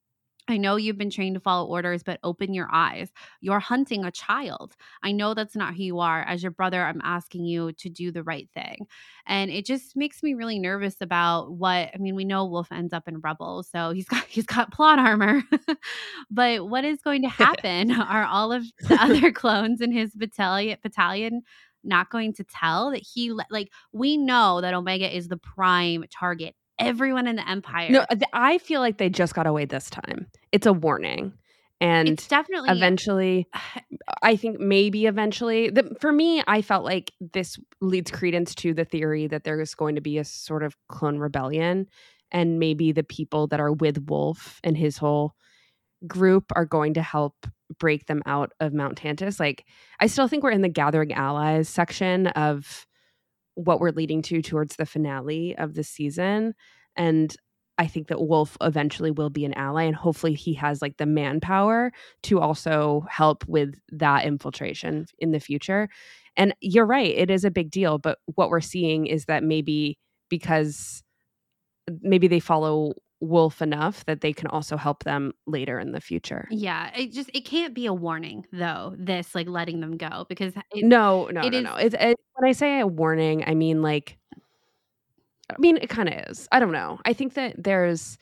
I know you've been trained to follow orders, but open your eyes. You're hunting a child. I know that's not who you are. As your brother, I'm asking you to do the right thing. And it just makes me really nervous about what, I mean, we know Wolf ends up in Rebels, so he's got he's got plot armor. But what is going to happen? Are all of the other clones in his battalion battalion not going to tell that he le- like we know that Omega is the prime target. Everyone in the Empire. No, th- I feel like they just got away this time. It's a warning. And It's definitely eventually, I think maybe eventually, the, for me, I felt like this leads credence to the theory that there is going to be a sort of clone rebellion, and maybe the people that are with Wolf and his whole group are going to help break them out of Mount Tantus. Like, I still think we're in the gathering allies section of what we're leading to towards the finale of the season. And I think that Wolf eventually will be an ally, and hopefully he has like the manpower to also help with that infiltration in the future. And you're right, it is a big deal, but what we're seeing is that maybe because maybe they follow Wolf enough that they can also help them later in the future. Yeah, it just it can't be a warning though. This like letting them go because it, No, no, it no, is- no. It's it, when I say a warning, I mean like, I mean it kind of is. I don't know. I think that there's,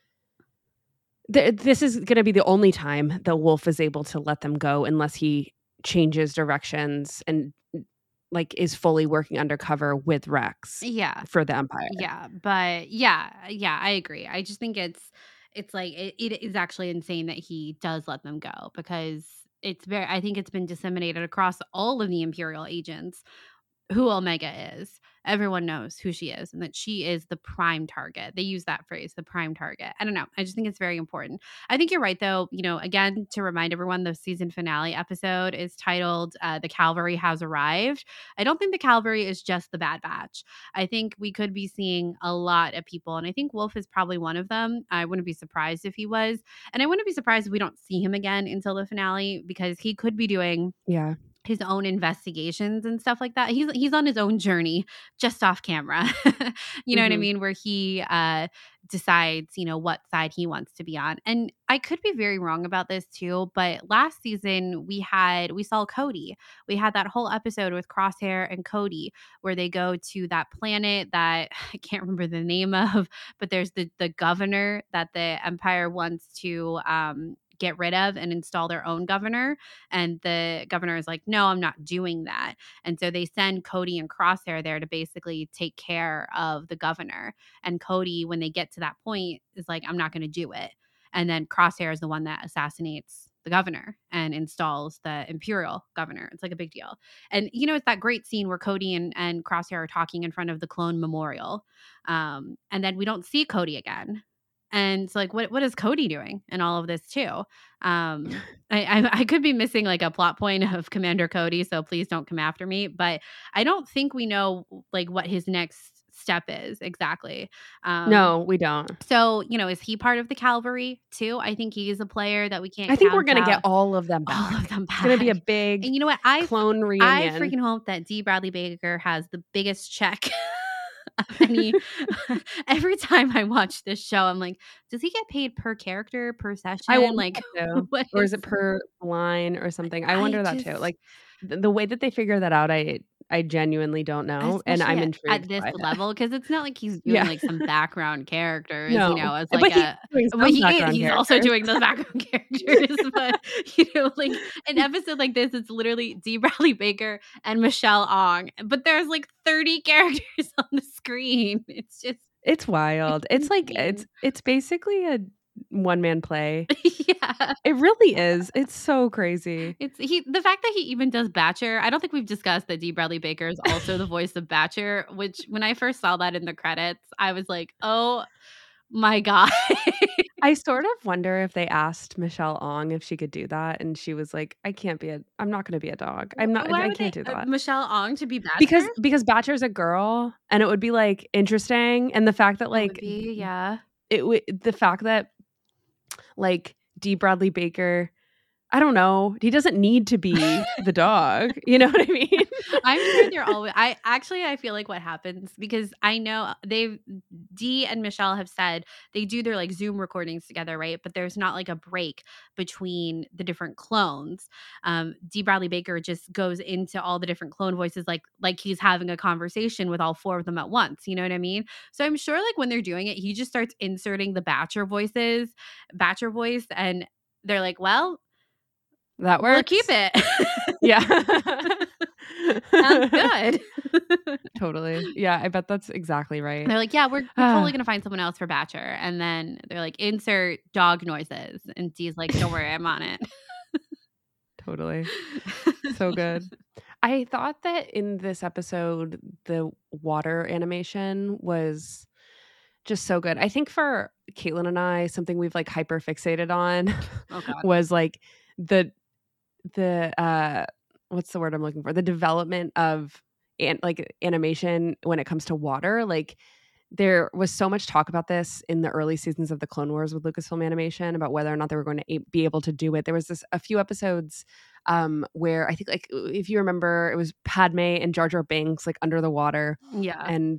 th- this is going to be the only time that Wolf is able to let them go unless he changes directions and like is fully working undercover with Rex yeah, for the Empire. yeah, but yeah, yeah, I agree. I just think it's it's like it, it is actually insane that he does let them go because it's very. I think it's been disseminated across all of the Imperial agents who Omega is. Everyone knows who she is and that she is the prime target. They use that phrase, the prime target. I don't know. I just think it's very important. I think you're right, though. You know, again, to remind everyone, the season finale episode is titled uh, The Cavalry Has Arrived. I don't think the Cavalry is just the Bad Batch. I think we could be seeing a lot of people, and I think Wolf is probably one of them. I wouldn't be surprised if he was. And I wouldn't be surprised if we don't see him again until the finale because he could be doing Yeah. his own investigations and stuff like that. He's he's on his own journey just off camera. You know what I Mhm. mean? Where he uh decides, you know, what side he wants to be on. And I could be very wrong about this too, but last season we had we saw Cody. We had that whole episode with Crosshair and Cody where they go to that planet that I can't remember the name of, but there's the the governor that the Empire wants to um get rid of and install their own governor. And the governor is like, no, I'm not doing that. And so they send Cody and Crosshair there to basically take care of the governor. And Cody, when they get to that point, is like, I'm not going to do it. And then Crosshair is the one that assassinates the governor and installs the Imperial governor. It's like a big deal. And, you know, it's that great scene where Cody and, and Crosshair are talking in front of the clone memorial. Um, and then we don't see Cody again. And it's like, what what is Cody doing in all of this too? Um, I, I I could be missing like a plot point of Commander Cody, so please don't come after me. But I don't think we know like what his next step is exactly. Um, No, we don't. So you know, is he part of the Cavalry too? I think he is a player that we can't. I think we're count going to get out. all of them back. all of them back. It's going to be a big And you know what? I clone I reunion. freaking hope that D. Bradley Baker has the biggest check. Any every time I watch this show, I'm like, does he get paid per character, per session? I wonder Like, that too. what Or is it per line or something? I I wonder that too. just- Like th- the way that they figure that out, I I genuinely don't know, and especially I'm at- intrigued at this by it. level because it's not like he's doing Yeah. like some background characters, No, you know, as but like he's a. doing some But he is, background he's also characters. doing those background characters. But you know, like an episode like this, it's literally D. Bradley Baker and Michelle Ong, but there's like thirty characters on the screen. It's just It's wild. It's like insane. it's it's basically a one man play. yeah. It really is. It's so crazy. It's he the fact that he even does Batcher. I don't think we've discussed that D. Bradley Baker is also the voice of Batcher, which when I first saw that in the credits, I was like, oh my God. I sort of wonder if they asked Michelle Ong if she could do that, and she was like, "I can't be a. I'm not going to be a dog. I'm not. Why I would can't they- do uh, that." Michelle Ong to be Batcher? because because Batcher's a girl, and it would be like interesting, and the fact that It would like be, yeah. it would the fact that like D. Bradley Baker I don't know. He doesn't need to be the dog. You know what I mean? I'm sure they're always. I actually, I feel like what happens because I know they've Dee and Michelle have said they do their like Zoom recordings together, right? But there's not like a break between the different clones. Um, Dee Bradley Baker just goes into all the different clone voices, like like he's having a conversation with all four of them at once. You know what I mean? So I'm sure like when they're doing it, he just starts inserting the Batcher voices, Batcher voice, and they're like, well. That works. We'll keep it. Yeah. Sounds good. Totally. Yeah, I bet that's exactly right. They're like, yeah, we're, we're totally going to find someone else for Batcher. And then they're like, insert dog noises. And Dee's like, don't worry, I'm on it. Totally. So good. I thought that in this episode, the water animation was just so good. I think for Caitlin and I, something we've like hyper fixated on oh, God. was like the the uh what's the word I'm looking for? The development of an, like animation when it comes to water. Like there was so much talk about this in the early seasons of the Clone Wars with Lucasfilm Animation about whether or not they were going to a- be able to do it. There was this a few episodes um where I think like if you remember it was Padme and Jar Jar Binks like under the water. Yeah. And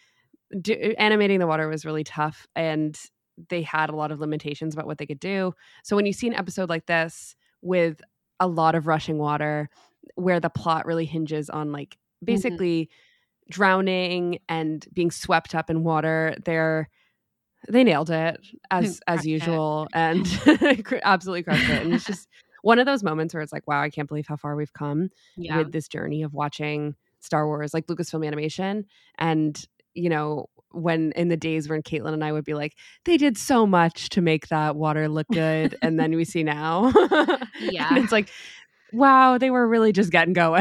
do, animating the water was really tough and they had a lot of limitations about what they could do. So when you see an episode like this with a lot of rushing water where the plot really hinges on like basically mm-hmm. drowning and being swept up in water, they're they nailed it as as usual it. and absolutely crushed it. And it's just one of those moments where it's like, wow, I can't believe how far we've come yeah. with this journey of watching Star Wars, like Lucasfilm Animation. And you know, when in the days when Caitlin and I would be like, they did so much to make that water look good. And then we see now. Yeah. And it's like, wow, they were really just getting going.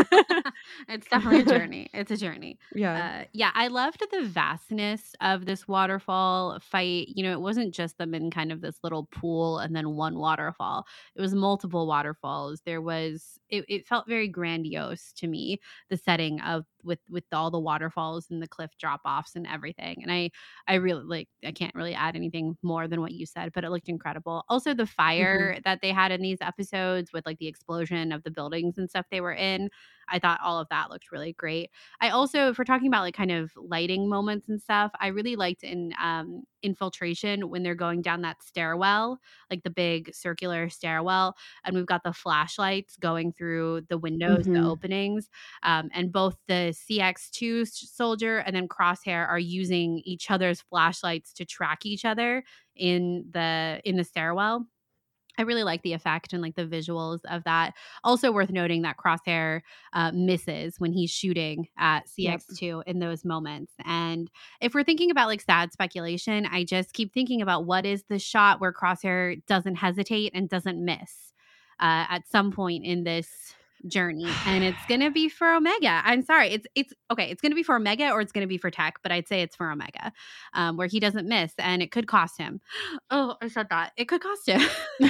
It's definitely a journey. It's a journey. Yeah. Uh, yeah. I loved the vastness of this waterfall fight. You know, it wasn't just them in kind of this little pool and then one waterfall. It was multiple waterfalls. There was, it, it felt very grandiose to me, the setting of with with all the waterfalls and the cliff drop-offs and everything. And I I really like I can't really add anything more than what you said, but it looked incredible. Also the fire mm-hmm. that they had in these episodes with like the explosion of the buildings and stuff they were in, I thought all of that looked really great. I also, if we're talking about like kind of lighting moments and stuff, I really liked in um Infiltration when they're going down that stairwell, like the big circular stairwell, and we've got the flashlights going through the windows, mm-hmm. the openings, um, and both the C X two soldier and then Crosshair are using each other's flashlights to track each other in the in the stairwell. I really like the effect and like the visuals of that. Also worth noting that Crosshair uh, misses when he's shooting at C X two yep. in those moments. And if we're thinking about like sad speculation, I just keep thinking about what is the shot where Crosshair doesn't hesitate and doesn't miss uh, at some point in this journey, and it's gonna be for Omega. I'm sorry, it's it's okay. It's gonna be for Omega or it's gonna be for Tech, but I'd say it's for Omega, um, where he doesn't miss, and it could cost him. Oh, I said that. It could cost him.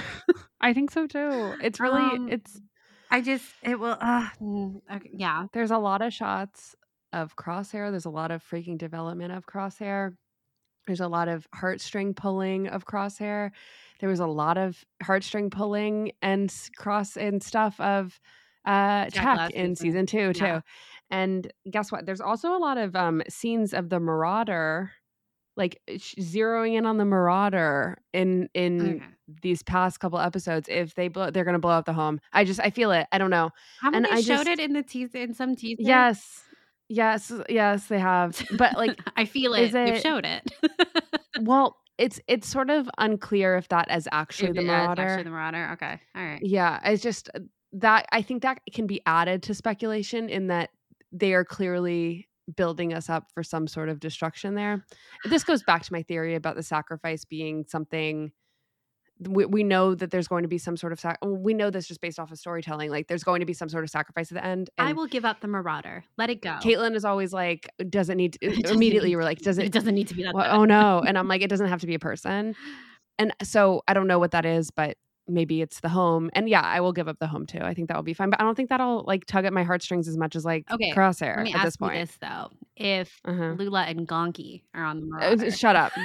I think so too. It's really um, it's. I just it will. Uh, okay, yeah, there's a lot of shots of Crosshair. There's a lot of freaking development of Crosshair. There's a lot of heartstring pulling of Crosshair. There was a lot of heartstring pulling and cross and stuff of. Uh, Tech in season two too, yeah. And guess what? There's also a lot of um scenes of the Marauder, like zeroing in on the Marauder in in okay. these past couple episodes. If they blow, they're gonna blow up the home. I just I feel it. I don't know. Haven't and they I showed just, it in the teaser in some teaser? Yes, yes, yes, they have. But like, I feel it. it They've showed it. Well, it's it's sort of unclear if that is actually if the it, Marauder. Uh, actually the Marauder. Okay, all right. Yeah, it's just. That I think that can be added to speculation in that they are clearly building us up for some sort of destruction there. This goes back to my theory about the sacrifice being something we, we know that there's going to be some sort of sac- we know this just based off of storytelling, like there's going to be some sort of sacrifice at the end. And I will give up the Marauder. Let it go. Caitlin is always like, doesn't need to, doesn't immediately you were like, does it, it doesn't need to be that well, oh no. And I'm like, it doesn't have to be a person. And so I don't know what that is, but maybe it's the home. And yeah, I will give up the home too. I think that will be fine. But I don't think that'll like tug at my heartstrings as much as like Okay, Crosshair let me at ask this you point. this though: if Uh-huh. Lula and Gonki are on the Uh, Marauder, shut up.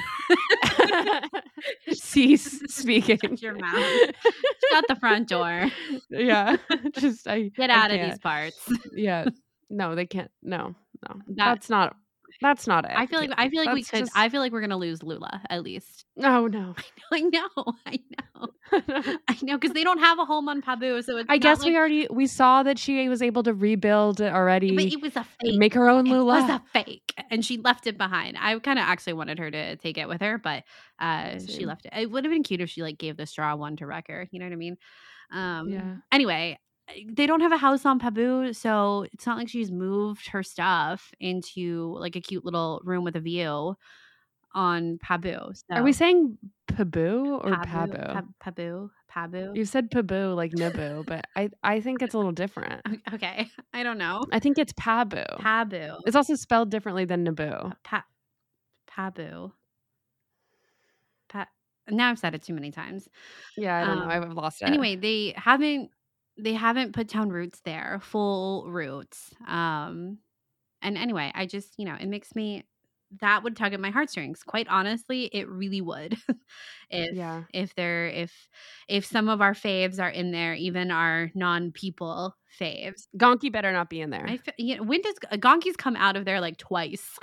Cease speaking. Shut your mouth. Shut the front door. Yeah, just I Get I out of can't. these parts. Yeah, no, they can't. No, no, That that's not. That's not it. I feel like I feel like we That's could. just- I feel like we're gonna lose Lula at least. No, no. I know, I know, I know, because they don't have a home on Pabu, so it's I not guess like, we already we saw that she was able to rebuild it already. But it was a fake. Make her own It Lula. was a fake, and she left it behind. I kind of actually wanted her to take it with her, but uh, she Same. left it. It would have been cute if she like gave the straw one to Wrecker. You know what I mean? Um, Yeah. Anyway, they don't have a house on Pabu, so it's not like she's moved her stuff into like a cute little room with a view on Pabu. So. Are we saying Pabu or Pabu? Pabu? Pa- Pabu? Pabu? You said Pabu like Naboo, but I I think it's a little different. Okay, I don't know. I think it's Pabu. Pabu. It's also spelled differently than Naboo. Pa- Pabu. Pa- now I've said it too many times. Yeah, I don't Um, know. I've lost it. Anyway, they haven't they haven't put down roots there, full roots. Um, and anyway, I just you know it makes me that would tug at my heartstrings. Quite honestly, it really would. if Yeah. if there if if some of our faves are in there, even our non-people faves. Gonki better not be in there. I fe- you know, when does Gonki's come out of there like twice?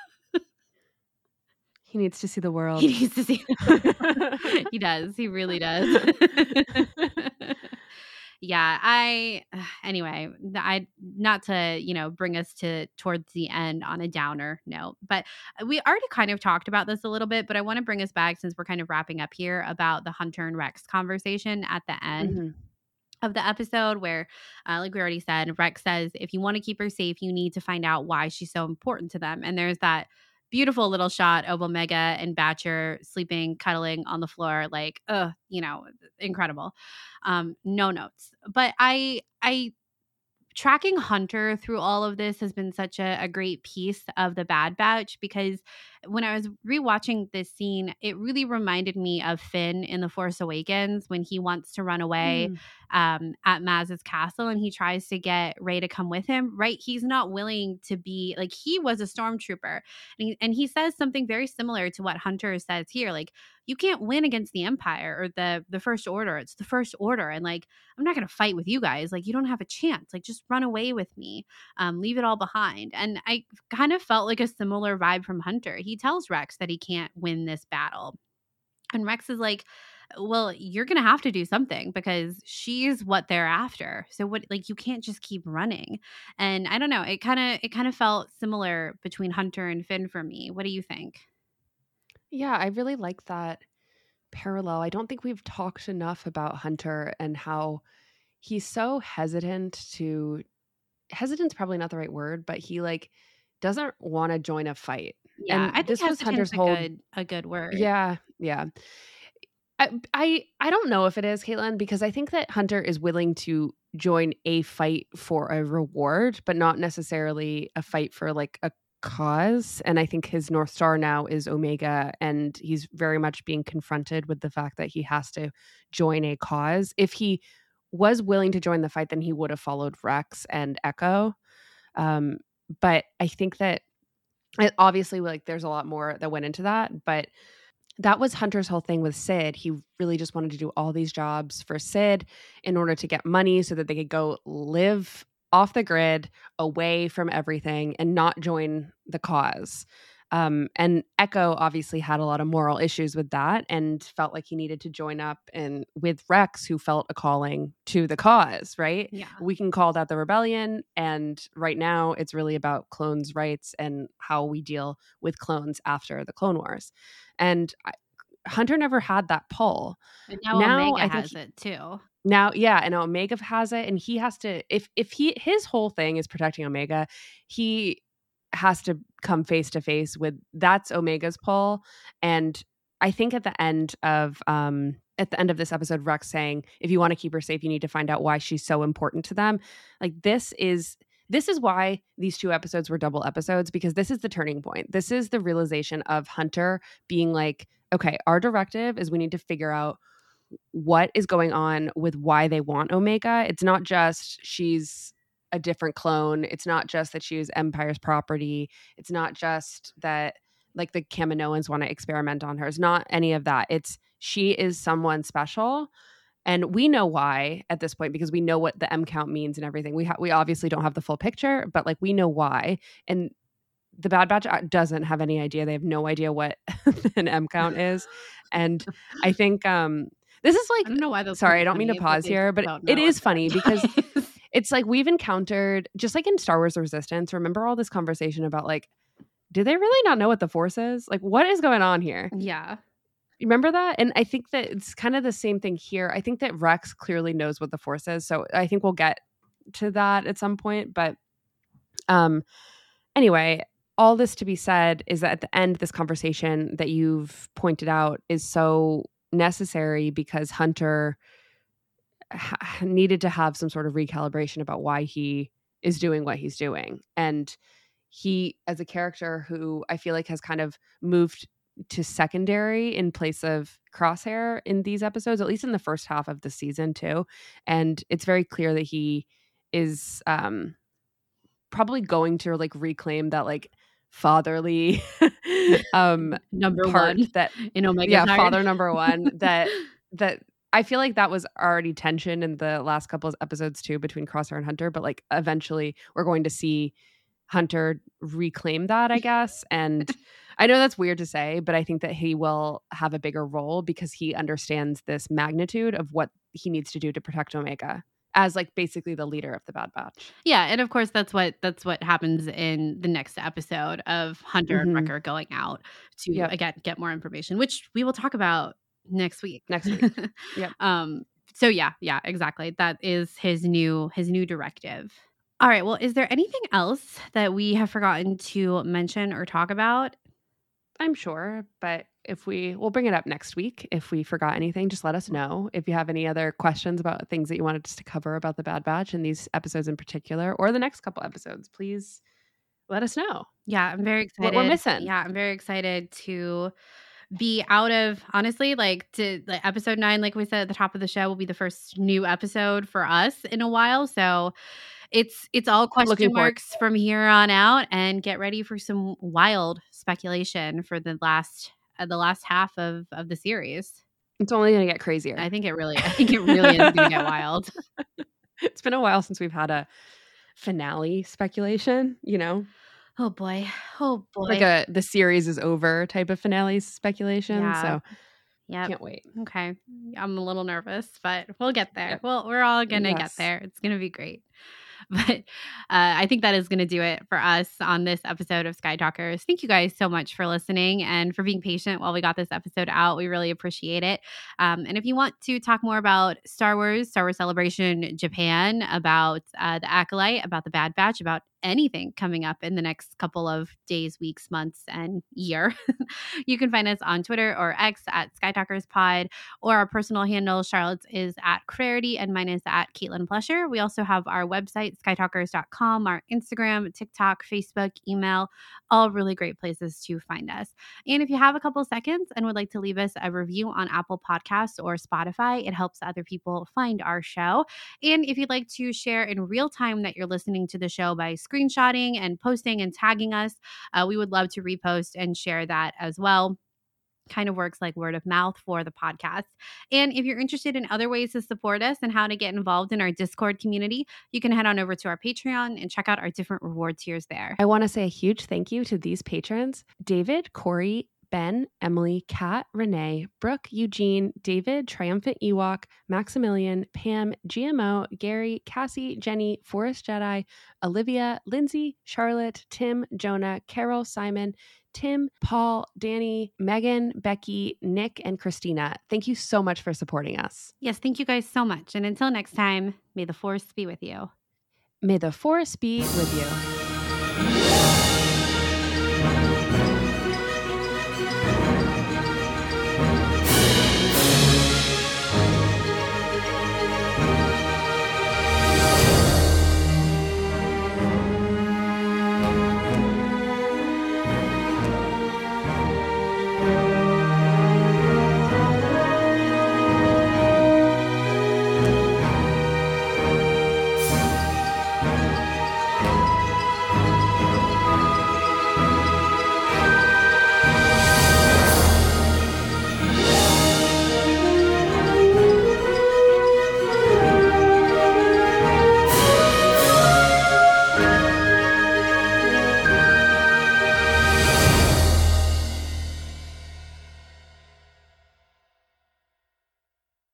He needs to see the world. He needs to see. He does. He really does. Yeah, I anyway, I not to, you know, bring us to towards the end on a downer note, but we already kind of talked about this a little bit, but I want to bring us back since we're kind of wrapping up here about the Hunter and Rex conversation at the end. Mhm. Of the episode where, uh, like we already said, Rex says, if you want to keep her safe, you need to find out why she's so important to them. And there's that beautiful little shot of Omega and Batcher sleeping, cuddling on the floor, like, ugh, you know, incredible. Um, no notes. But I, I, tracking Hunter through all of this has been such a, a great piece of the Bad Batch, because when I was rewatching this scene, it really reminded me of Finn in The Force Awakens when he wants to run away Mm. um, at Maz's castle and he tries to get Rey to come with him, right? He's not willing to be, like, he was a stormtrooper. And he, and he says something very similar to what Hunter says here. Like, you can't win against the Empire or the, the First Order. It's the First Order. And, like, I'm not going to fight with you guys. Like, you don't have a chance. Like, just run away with me. Um, leave it all behind. And I kind of felt like a similar vibe from Hunter. He tells Rex that he can't win this battle. And Rex is like, well, you're going to have to do something because she's what they're after. So what, like, you can't just keep running. And I don't know, it kind of, it kind of felt similar between Hunter and Finn for me. What do you think? Yeah, I really like that parallel. I don't think we've talked enough about Hunter and how he's so hesitant to hesitant's probably not the right word, but he like doesn't want to join a fight. Yeah, And I think this was Hunter's hesitant's a whole good, a good word. Yeah, yeah. I, I I don't know if it is, Caitlin, because I think that Hunter is willing to join a fight for a reward, but not necessarily a fight for like a cause. And I think his North Star now is Omega, and he's very much being confronted with the fact that he has to join a cause. If he was willing to join the fight, then he would have followed Rex and Echo. Um, but I think that it, obviously, like, there's a lot more that went into that, but that was Hunter's whole thing with Sid. He really just wanted to do all these jobs for Sid in order to get money so that they could go live off the grid, away from everything, and not join the cause. Um, and Echo obviously had a lot of moral issues with that and felt like he needed to join up and with Rex, who felt a calling to the cause, right? Yeah. We can call that the rebellion. And right now it's really about clones' rights and how we deal with clones after the Clone Wars. And I, Hunter never had that pull. And now, Now, Omega I think has he- it too. Now, yeah, and Omega has it, and he has to. If if he his whole thing is protecting Omega, he has to come face to face with that's Omega's pull. And I think at the end of um at the end of this episode, Rex saying, "If you want to keep her safe, you need to find out why she's so important to them." Like this is. This is why these two episodes were double episodes, because this is the turning point. This is the realization of Hunter being like, okay, our directive is we need to figure out what is going on with why they want Omega. It's not just she's a different clone. It's not just that she is Empire's property. It's not just that like the Kaminoans want to experiment on her. It's not any of that. It's she is someone special. And we know why at this point, because we know what the M count means and everything. We ha- we obviously don't have the full picture, but like we know why. And the Bad Batch doesn't have any idea. They have no idea what an M count is. And I think um, this is like, I don't know why those sorry, I don't mean to pause here, but it is funny because it's like we've encountered, just like in Star Wars Resistance, remember all this conversation about like, do they really not know what the Force is? Like, what is going on here? Yeah. Remember that? And I think that it's kind of the same thing here. I think that Rex clearly knows what the Force is. So I think we'll get to that at some point. But um, anyway, all this to be said is that at the end, this conversation that you've pointed out is so necessary because Hunter ha- needed to have some sort of recalibration about why he is doing what he's doing. And he, as a character who I feel like has kind of moved to secondary in place of Crosshair in these episodes, at least in the first half of the season too. And it's very clear that he is um, probably going to like reclaim that like fatherly um, number part one that in Omega. Yeah, father number one that that I feel like that was already tension in the last couple of episodes too between Crosshair and Hunter, but like eventually we're going to see Hunter reclaim that, I guess. And I know that's weird to say, but I think that he will have a bigger role because he understands this magnitude of what he needs to do to protect Omega as like basically the leader of the Bad Batch. Yeah, and of course that's what that's what happens in the next episode of Hunter Mhm. and Wrecker going out to Yep. again get more information, which we will talk about next week. Next week. Yep. Um so yeah, yeah, exactly. That is his new his new directive. All right, well, is there anything else that we have forgotten to mention or talk about? I'm sure, but if we we'll bring it up next week. If we forgot anything, just let us know. If you have any other questions about things that you wanted us to cover about the Bad Batch in these episodes in particular, or the next couple episodes, please let us know. Yeah, I'm very excited. What we're missing. Yeah, I'm very excited to be out of, honestly, like to like episode nine, like we said at the top of the show, will be the first new episode for us in a while. So it's it's all question Looking forward. marks from here on out, and get ready for some wild speculation for the last uh, the last half of of the series. It's only going to get crazier. I think it really, I think it really is going to get wild. It's been a while since we've had a finale speculation, you know, Oh boy, oh boy. like a the series is over type of finale speculation. Yeah. So Yep. can't wait. Okay. I'm a little nervous, but we'll get there. Yep. Well, we're all going to get Yes. there. It's going to be great. But uh, I think that is going to do it for us on this episode of Sky Talkers. Thank you guys so much for listening and for being patient while we got this episode out. We really appreciate it. Um, and if you want to talk more about Star Wars, Star Wars Celebration Japan, about uh, the Acolyte, about the Bad Batch, about anything coming up in the next couple of days, weeks, months, and year, you can find us on Twitter or X at Sky Talkers Pod, or our personal handle, Charlotte's is at Clarity and mine is at Caitlin Plusher. We also have our website, sky talkers dot com, our Instagram, TikTok, Facebook, email, all really great places to find us. And if you have a couple seconds and would like to leave us a review on Apple Podcasts or Spotify, it helps other people find our show. And if you'd like to share in real time that you're listening to the show by screenshotting and posting and tagging us, uh, we would love to repost and share that as well. Kind of works like word of mouth for the podcast. And if you're interested in other ways to support us and how to get involved in our Discord community, you can head on over to our Patreon and check out our different reward tiers there. I want to say a huge thank you to these patrons: David, Corey, Ben, Emily, Kat, Renee, Brooke, Eugene, David, Triumphant Ewok, Maximilian, Pam, G M O, Gary, Cassie, Jenny, Forest Jedi, Olivia, Lindsay, Charlotte, Tim, Jonah, Carol, Simon, Tim, Paul, Danny, Megan, Becky, Nick, and Christina. Thank you so much for supporting us. Yes, thank you guys so much. And until next time, may the Force be with you. May the Force be with you.